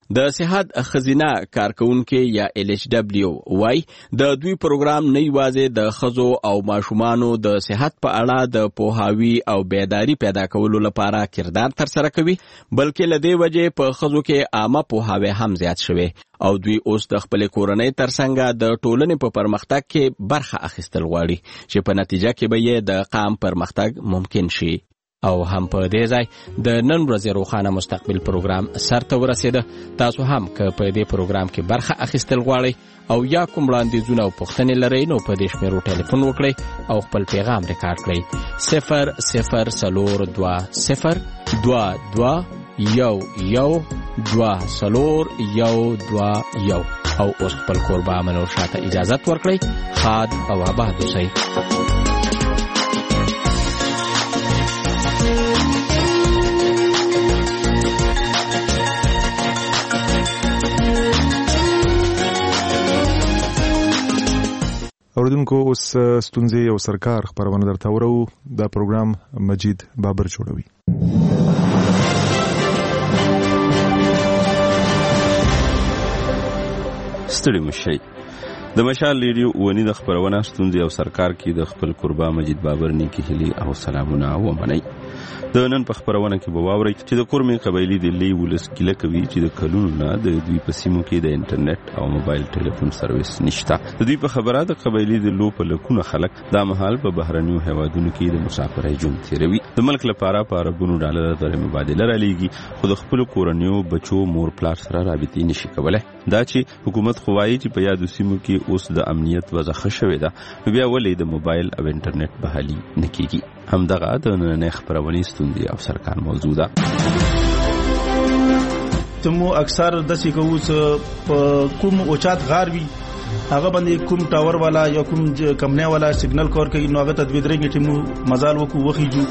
د صحت خزینه کارکونکو یا ایل ایچ دبلیو وای د دوی پروګرام نه یوازې د خزو او ماشومانو د صحت په اړه د پوهاوی او بیداری پیدا کولو لپاره کردار ترسره کوي بلکې لدی وجه په خزو کې عامه پوهاوی هم زیات شوی او دوی اوس د خپل کورنۍ ترڅنګ د ټولنې په پرمختګ کې برخه اخیستل غواړي چې په نتیجه کې به یې د قام پرمختګ ممکن شي او هم په دې ځای د نن ورځې روښانه مستقبل پروګرام سرته ورسېده. تاسو هم که په دې پروګرام کې برخه اخیستل غواړئ او یا کوم وړاندیزونه او پوښتنې لرئ نو په دې شمیرو ټلیفون وکړئ او خپل پیغام ریکارډ کړئ صفر صفر څلور دوه صفر دوه دوه یو یو دوه څلور یو دوه یو او اوس خپل کوربه منور شاه ته اجازت ورکړئ. ښاد او آباد اوسئ. اوردونکو اوس ستونزې او سرکار خبرونه درته ورو. دا پروګرام مجید بابر جوړوي. ستړي مشي د مشال ریډیو ونی د خبرونه ستونزې او سرکار کې د خپل قربا مجید بابر نیکی هلي او سلامونه و منئ. د نن په خبرونه کې به واورئ چې د کورمې قبایلی د لی ولس کله کوي چې د کلونو نه د دوی په سیمو کې د انټرنیټ او موبایل ټلیفون سرویس نشته. د دوی په خبره د قبایلی د لو په لکونه خلک دا مهال په بهرنیو هیوادونو کې د مسافرۍ ژوند تیروي. د ملک لپاره په اربونو ډالر د مبادله را لېږي خو د خپل کورنیو بچو مور پلار سره رابطې نشي کولای. دا چې حکومت خوایي چې په یادو سیمو کې اوس د امنیت وضع ښه شوې ده نو بیا ولې د موبایل او انټرنیټ بحالي نه کېږي. همدغه د نننۍ خبرونې ستونزې او سرکار موضوع ده. تمو اکثر داسې کوو چې په کوم اوچات غار وي هغه باندې کوم ټاور والا یا کوم کمپنی والا سیګنل کور کوي نو هغه تدوی درې غټي مو مزال وکړو وخیجو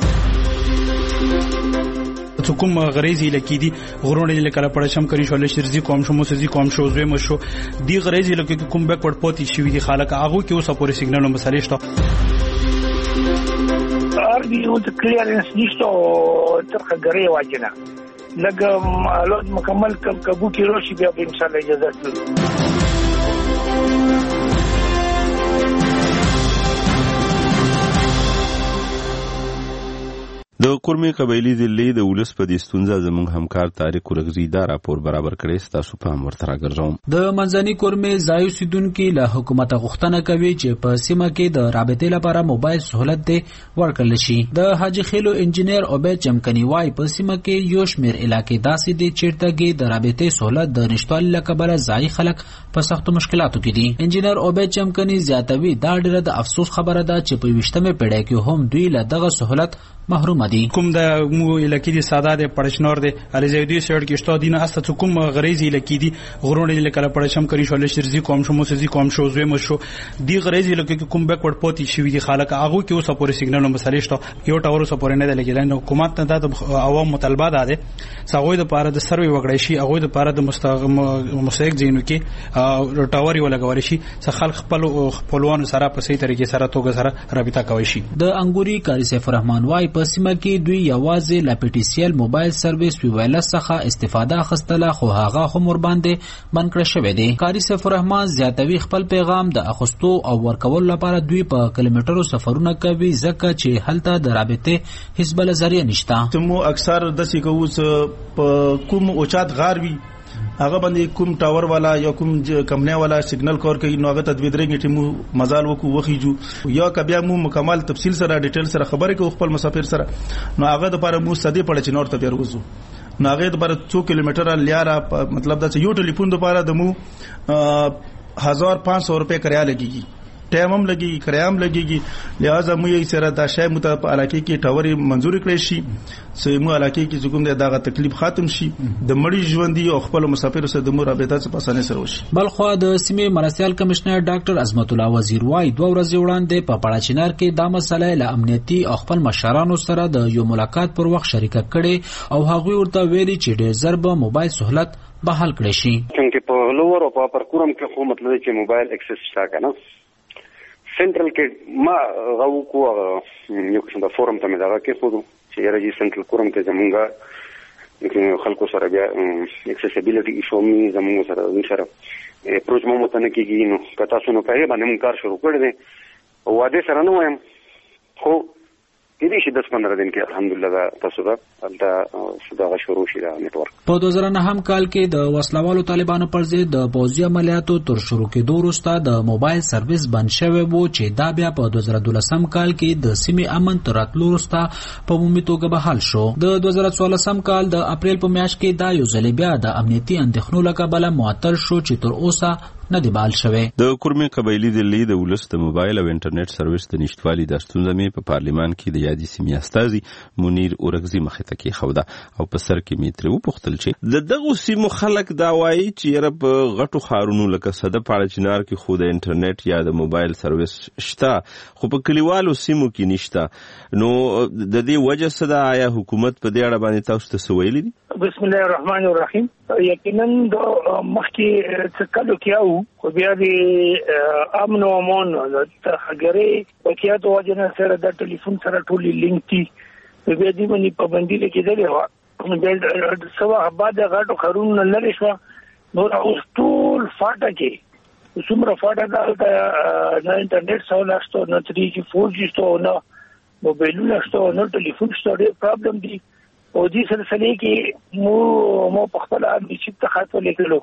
څو کوم غریزي لکې دي غرونه لکه پړ شم کری شول شرزي کوم شمو سزي کوم شو زوی مشو دی غریزي لکه کوم بیکورډ پوتي شوی دي خلک هغه کې اوسه پورې سیګنل نو مسالې شته ار دی او د کلیرنس نشته ترخه غری واجنه لګ معلومات مکمل کم کبو کې روشي بیا به ان شاء الله اجازه د کورمې قبایلی د لی د ولس په دې ستونزه زموږ همکار طارق ورغزي دا راپور برابر کړی. تاسو په هم ورته راګرځوم. د منځني کورمې ځای اوسیدونکو له حکومت غوښتنه کوي چې په سیمه کې د رابطې لپاره موبایل سہولت دی ورکړل شي. د حاجی خیلو انجینیر عبید چمکنی وای په سیمه کې یو شمیر علاقې داسې دي چیرته کې د رابطې سہولت د نشټوالي لکبره ځای خلک په سختو مشکلاتو کې دي. انجینیر عبید چمکنی زیاتوي دا ډیره د افسوس خبره ده چې په ویشتمه پیړۍ کې هم دوی له دغه سہولت محروم دي. کوم د مو لکې دي ساده د پړشنور دي الیزیدي سړ کې شته دینه است کوم غریزي لکې دي غرونه لکه پړشم کری شول شرزي کوم شمو سزي کوم شو زوی مشو دی غریزي لکه کوم بیکورډ پوتي شوی دي خلک هغه کې اوسه پورې سیګنل نو مسالې شته یو ټاور اوسه پورې نه لګیدل نو حکومت ته د عوام مطالبه ده څنګه د پاره د سروي وګړي شي هغه د پاره د مستحق زینو کې ټاور یو لګول شي چې خلک خپل خپلوان سره په صحیح طریقې سره توګه سره رابطه کوي شي. د انګوري کاری سیف الرحمن وای په سیمه کې دوی یوازې لا پی ټی سی ایل موبایل سرویس وی وایلس څخه استفاده اخستله خو هغه هم ور باندې بند کړی شوی دی. کاری سیف الرحمن زیاتوي خپل پیغام د اخستو او ورکول لپاره دوی په کیلومترو سفرونه کوي ځکه چې هلته د رابطې هیڅ بل ذریعہ نشته. تمو اکثر داسې کوو چې په کوم اوچات غار وي هغه باندې کوم ټاور والا یا کوم کمپنی والا سیګنل کور کوي نو هغه تدوی درې غټي مو مزال وکړو وخیجو یا کبیا مو مکمل تفصیل سره ډیټیل سره خبرې کوو خپل مسافر سره نو هغه د لپاره مو صدې پړ چې نور ته بیا ورغزو نو هغه د لپاره څو کیلومتره لیاره مطلب دا چې یو ټلیفون د لپاره د مو هزار پانچ سو روپے کرایه لګیږي ټایم هم لګي کرایه هم لګيږي لہذا مو یې سره دا شای مو ته په علاقې کې ټاوري منزور کړی شي چې مو علاقې کې کوم دغه تکلیف ختم شي د مړي ژوندۍ او خپل مسافر سره د مو رابطه څخه په اسانه سره وشي. بلخو د سیمې مرستيال کمشنر ډاکټر عظمت الله وزیر وای دوه ورځې وړاندې په پړاچینار کې د مسله له امنیتي او خپل مشرانو سره د یو ملاقات پر وخت شریکت کړي او هغه ورته ویلي چې ډېر ضرب موبایل سہولت بحال کړي شي. چې په لور او په پرکورم کې خو مطلب چې موبایل اکسس شته کنه سنټرل کې ما غو کو یو څه د فورم ته مې دا کې خو چې راځي سنټرل کورم کې زمونږه خلکو سره بیا اکسیسیبিলিټي ایشو می زموږ سره د سره پروژه مو متنه کیږي نو که تاسو نو پای باندې موږ کار شروع کړی دی او واده سره نو وایم خو دې شي د پندره دن کې الحمدلله تاسو دا د صدا شروع شي دا نیټورک په دوه زره نهم کال کې د وسلوالو طالبانو پر ضد د پوځي عملیاتو تر شروع کېدو وروسته د موبایل سرویس بند شوی و چې دا بیا په دوه زره دولسم کال کې د سیمې امن تر راتلو وروسته په عمومي توګه بحال شو. د دوه زره څوارلسم کال د اپریل په میاشت کې دا یو ځل بیا د امنیتي اندېښنو له کبله معطل شو چې تر اوسه نه دی بحال شوی. د کورمي قبایلی دلی د ولس د موبایل او انټرنیټ سرویس د نشټوالي د ستونزې مې په پارلیمان کې د یادې سیمې استازي منیر اورګزي مخې ته کېښوده او په سر کې مې ترې وپوښتل چې د دغو سیمو خلک دا وایي چې یاره په غټو ښارونو لکه صده پاړه چنار کې خو د انټرنیټ یا د موبایل سرویس شته خو په کلیوالو سیمو کې نشته. نو د دې وجه څه ده؟ آیا حکومت په دې اړه باندې تاسو ته څه ویلي دي؟ بسم الله الرحمن الرحیم. یقینا د مخکې څه کلو کې او خو بیا د امن او امان د هغې وکیات وجنه سره د ټلیفون سره ټول لینک دي بیا دې باندې پابندي لګېدلې وه بیا سوا بعد غاټو خرونه لري شو نو اوس ټول فاټه کې څومره فاټه ده نه انټرنیټ سهولت شته نه تھری جی فور جی شته نه موبایلونه شته نه ټلیفون شته. ډېر پرابلم دي او دې سلسله کې مو مو په خپل امني چې تخاطب لیکلو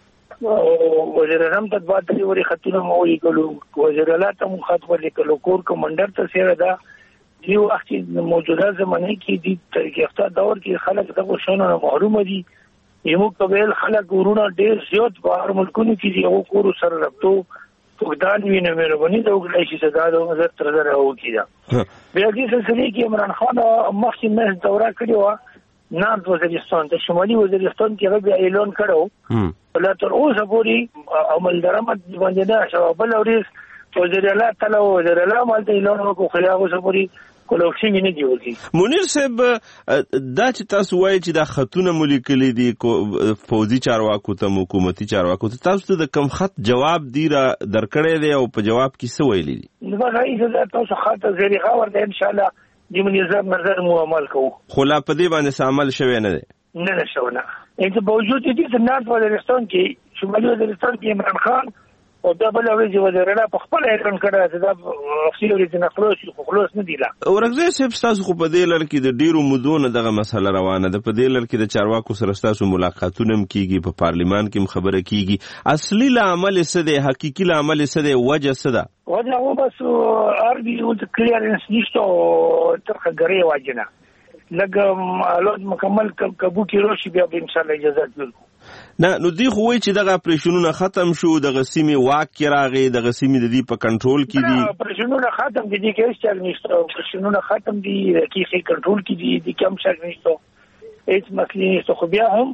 وزیر اعظم ته بعد د وری خطونه مو لیکلو وزیر اعلی ته مو خط لیکلو کور کمانډر ته سره دا یو وخت موجوده زمانه کې د تاریخي دور کې خلک دغه شنو محروم دي. یمو قبیل خلک ورونه ډېر زیات بهر ملکونو کې دی او کور سره رابطو فقدان ویني مې ورونی د وګړي چې صدا د نظر تر زره او کیدا بیا دې سلسله کې عمران خان مخکې مې دوره کړې و نارت وزیرستان ته شمالي وزیرستان کې به اعلان کړو ولا تر اوسه پورې عمل درآمد باندې دا شواب لوريس وزیر اعلی تعالی وزیر اعلی مالته اعلان وکړو خو اوسه پورې کولوشي نه دی ورکی. منیر صاحب دا چې تاسو وایي چې دا خطونه ملیکلي دي فوزي چارواکو ته حکومتي چارواکو ته تاسو ته د کم خط جواب دی را درکړی دی او په جواب کې څه ویلي دي؟ نو راځي چې تاسو خط زریغه ورته ان شاء الله د منظم نظر مو عمل کوو. خو لا په دې باندې عمل شوی نه دی؟ نه نه شوی نه. انت باوجود دې چې نارت وزیرستان کې شمالي وزیرستان کې عمران خان او دا بل ورځ وزیر اعلی په خپل اعلان کړی چې دا افسر ورته نه خلاص خو خلاص نه دی. لا ورغزي صاحب تاسو خو په دې لړ کې د ډیرو مودونو دغه مسله روانه ده. په دې لړ کې د چارواکو سره تاسو ملاقاتونه هم کیږي په پارلیمان کې هم خبره کیږي. اصلي عمل څه دی؟ حقيقي عمل څه دی؟ وجه څه ده؟ وجه هو بس اربي او کلیرنس نشته تر غری واجنه لګ معلومات مکمل کبو کې روشي بیا به ان شاء الله اجازه ورکړو. نه نو دی خو وایي چې دغه اپریشنونه ختم شو دغه سیمې واک کې راغی دغه سیمې د دې په کنټرول کې دي. اپریشنونه ختم دي کې هیڅ چل نشته. اپریشنونه ختم دي کې هیڅ کنټرول کې دي د کم شک نشته هیڅ مسلې نشته. خو بیا هم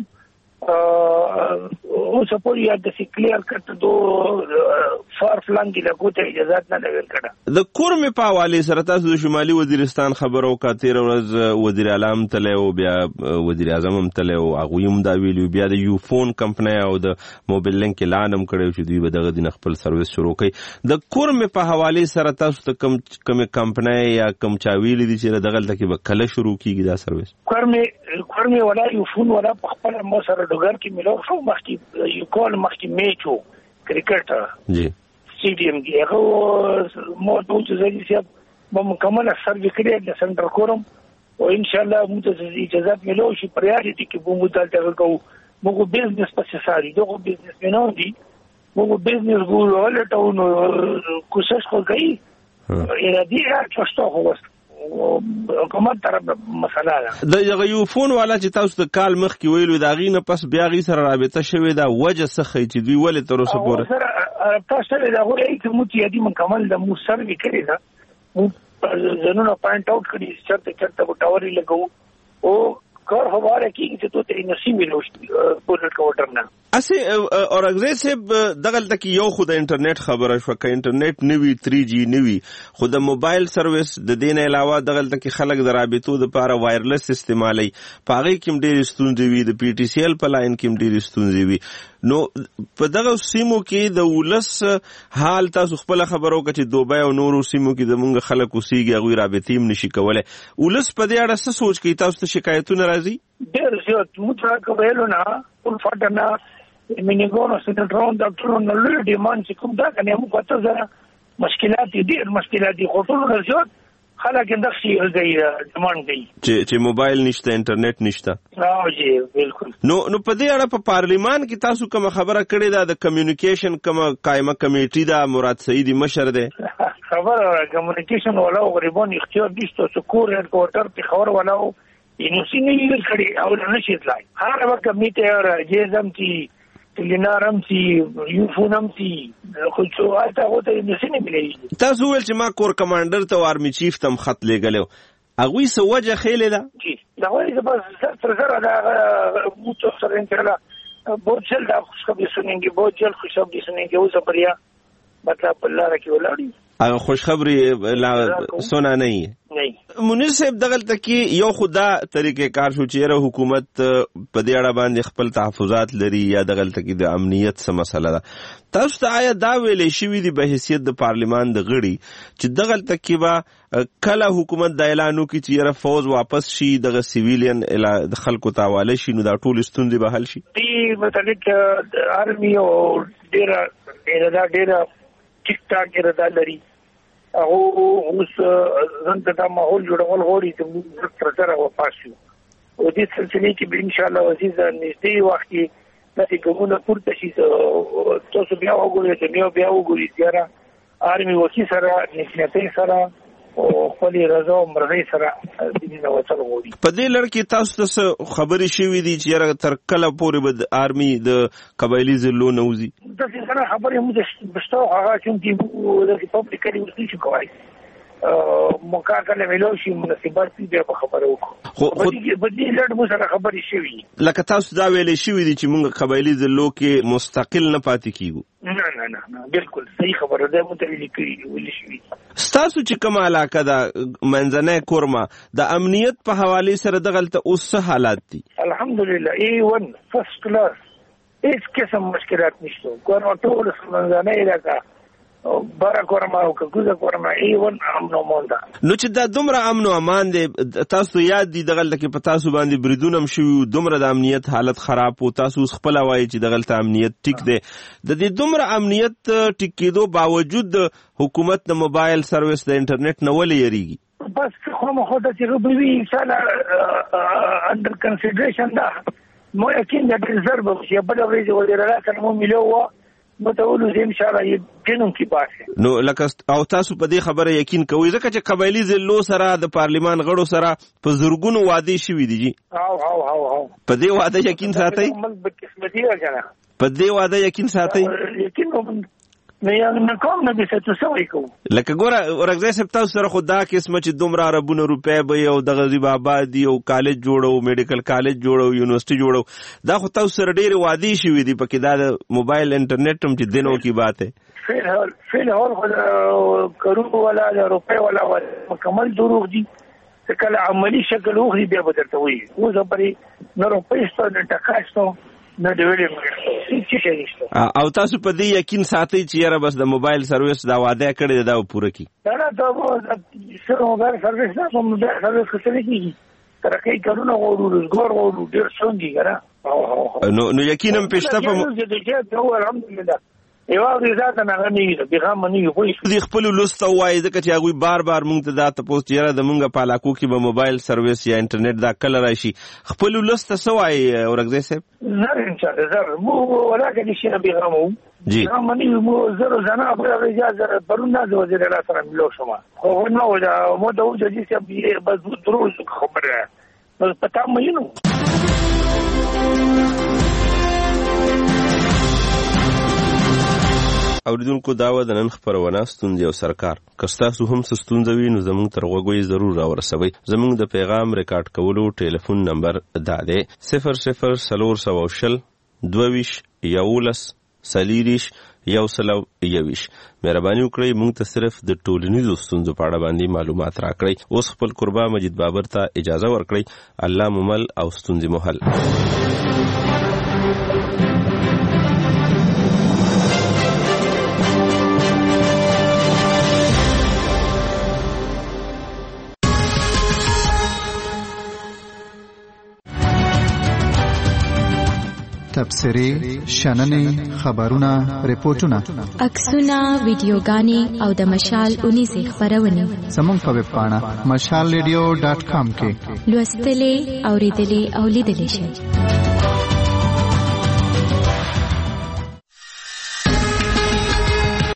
اوس په یو د کلیر کټ دو فار فلنګ له کوته اجازه نه لګل کړه. د کورمې په حواله سره تاسو د شمالي وزیرستان خبرو کاتیر ورځ وزیر اعظم تله او بیا وزیر اعظم هم تله او هغه هم دا ویلو بیا د یو فون کمپنی او د موبایل لینک اعلان کړو چې دوی به دغه د خپل سرویس شروع کړي. د کورمې په حواله سره تاسو ته کوم کوم کمپنی یا کوم چا ویل دي چې دغه تل کې به کله شروع کیږي دا سرویس؟ کورمې کورمې ولا یو فون ولا په خپل مو سره ډوګر کې ملو شو مخکې یو کول مخکې میچو کرکټ جی سټیډیم کې هغه مو ټول څه چې به مکمل سروي کړی د سنټر کوم او ان شاء الله موږ ته اجازه ملو شي پریارټي کې به موږ دلته کوو. موږ بزنس پسې ساري دغه بزنس نه دی موږ بزنس ګول ولټو نو کوشش کوي ارادي راځو خو حکومت طرف مسله ده. د یو فون والا چې تاسو د کال مخ کې ویلو دا غینه پس بیا غي سره رابطه شوې ده وجه څه خې چې دوی ولې تر اوسه پورې سره تاسو له دا غوړې چې مو چې دې مکمل د مو سروي کړی دا مو زنونه پوینټ اوټ کړی چې چرته چرته ټاوري لګو او کار هواره کې چې ته یې نصیب نوشتي پورټ کوټر نه اسی اورګزي صاحب دغه تک یو خو د انټرنیټ خبره شو ک انټرنیټ نوي تھری جی نوي خو د موبایل سرویس د دین علاوه دغه تک خلک د رابطو د لپاره وایرلس استعمالي پاغي کوم ډیر ستونزې وي د پی ټی سی ایل په لاین کې ډیر ستونزې وي. نو په دغه سیمو کې د ولس حال تاسو خپل خبرو کې چې دوبه او نورو سیمو کې زمونږ خلک اوسېږي هغوی رابطې هم نشي کولی. ولس په دې اړه څه سوچ کوي؟ تاسو ته شکایتونه راځي؟ ډېر زیات موږ راکه ویلو نه ټول فاټنه مینګونو سټرون ډاکټرونو لوی ډیماند چې کوم دا کنه موږ پته زره مشکلات دي ډېر مشکلات دي خو ټول زیات خلک د شي غوړي ډیماند کوي چې چې موبایل نشته انټرنیټ نشته. راو جی بالکل. نو نو په دې اړه په پارلیمان کې تاسو کوم خبره کړې ده؟ د کمیونیکیشن کوم قائمه کمیټې ده، مراد سعیدی مشر ده خبره کمیونیکیشن ولا غریبان اختیار ديشته سکور هډ کوارټر په خبر ولا انو سینې یې کړی او نه شي تلای هر وخت کمیټه راځم چې لنارم سی یوفونم سی خو څو اته وته نشنه ملي. تاسو ول چې ما کور کمانډر ته آرمي چیف تم خط لګلو هغه څه وجه خېله ده؟ جی دا وایي چې بس تر سره دا موټو سره انټرلا بہت جلد خوش خبری سنیں گے بہت جلد خوش خبری سنیں گے وہ زبریا مطلب الله رکی ولاړی هغه خوش خبری لا سنا نه نه منیر صاحب دغلته کې یو خدا طریقې کار شو چې حکومت په دې اړه باندې خپل تحفظات لري یا دغلته کې د امنیت څه مسله ده. تاسو ته آیا دا ویلې شوې دي په حیثیت د پارلیمان د غړي چې دغلته کې به کله حکومت د اعلان وکړي چې یره فوز واپس شي دغه سیویلین د خلکو ته حواله شي نو دا ټول ستونزې به حل شي؟ دې متعلق آرمي او ډېر اراده ډېر ټیک ټاک اراده لري او اوس څنګه دا ماحول جوړول غواړي چې موږ تر سره وپاسو او دې سلسله کې ان شاء الله عزیز نږدې وخت کې چې کومه پورته شي تاسو بیا وګورئ چې بیا بیا وګورئ چې آرمي وکی سره نشنته سره او خپل رضا او مرضی سره دې نو وصل غواړي. په دې لړ کې تاسو ته خبرې شوې دي چې تر کله پورې به آرمي د قبایلی ضلعو نوځي؟ د څنګه خبرې موږ بشتو هغه چې د ریپبلیک کې ورته شو کوي موقع کله ویلو شي مناسبات دې په خبرو وکړو خو په دې لړ موږ سره خبرې شوې لکه تاسو دا ویلې شوې دي چې موږ قبایلی ضلعو کې مستقل نه پاتې کیږو. نه نه نه بالکل صحیح خبره ده متویل کړی ویل شوې. ستاسو چې کوم علاقه ده منځنۍ کورما د امنیت په حواله سره دغلته اوس څه حالات دي؟ الحمدلله ای ون فرست کلاس هیڅ قسم مشکلات نشته. کورما ټول منځنۍ علاقه بارا کورما او کوزه کورما ای ون امن او امان ده. نو چې دا دومره امن او امان دي تاسو یاد دي دغلته کې په تاسو باندې بریدونه هم شوي دومره د امنیت حالت خراب او تاسو خپل وایي چې دغلته امنیت ټیک دی. د دې دومره امنیت ټیک کېدو باوجود حکومت د موبایل سرویس د انټرنیټ نه ولې یریږي؟ بس خو مخ ته چې روبوي انشاءالله انډر کنسیډریشن ده مو یقین د ریزرو چې په دغه ورځ ولې راځي مو ملو متولو زم شارع جنوم کی پاسه نو لکه او تاسو په دې خبره یقین کوئ ځکه چې قبایلی ضلعو سره د پارلیمان غړو سره په زورګونو وعده شوي دي جی او او او او په دې وعده یقین ساتئ؟ په دې وعده یقین ساتئ؟ یقین نه نه کوم نه به څه څه وکړو لکه ګوره ورغځي سپ تاسو سره خدا قسمه چې دومره عربونه روپې به او د غریب آبادی او کالج جوړو میډیکل کالج جوړو یونیورسيټي جوړو دا خو تاسو سره ډېر وادي شوي دي پکې دا موبایل انټرنیټ هم چې دینو کی بات ہے فعل حال فعل حال کرو ولا روپې ولا مکمل دروغ دي کله عملی شکل وخري بیا بدلته وي و زبري نه روپې ستو نه ټکاشتو نه دی ویلې او تاسو په دې یقین ساتئ چې یاره بس د موبایل سرویس دا وعده کړی دا پوره کی دا دا سره موبایل سرویس نه موبایل سرویس څه کیږي ترکه کارونه غوړو روزګار غوړو ډیر څنګه غره نو نو یقینا پښته په الحمدلله یو ریزات نه غنی بیغام منی خو دې خپل لسته وای ځکه چې هغه بار بار مونږ ته دا تاسو چیرې د مونږه په علاقو کې به موبایل سرویس یا انټرنیټ دا کله راشي خپل لسته سوای ورغځي صاحب نه ان شاء الله مو ولکه دې شي بیغامو جی منی مو زرو زنا په اجازه پرونه د وزیر الله سره ملو شما خو نو دا مو د وجه چې بس دروز خبره بس پتا مې نو اوریدونکو داوا د نن خبرونه ستونزې او سرکار کستاسو هم ستونزې وي نو زموږ تر غوږی ضرور راورسوي زموږ د پیغام ریکارډ کولو ټلیفون نمبر دا دی صفر صفر سلور سو شل دویش یولس سلیریش یو سلو یویش مهرباني وکړئ موږ ته صرف د ټولنیزو ستونزو په اړه باندې معلومات راکړئ اوس خپل قربا مجید بابر ته اجازه ورکړئ الله ممل او ستونزې مو حل تبصرې شننې خبرونه ریپورتونه عکسونه ویډیوګانې او د مشال اونیزې خبرونه زموږ په ویب پاڼه مشال ریډیو ډاټ کام کې لوستلې اوریدلې او لیدلې شئ.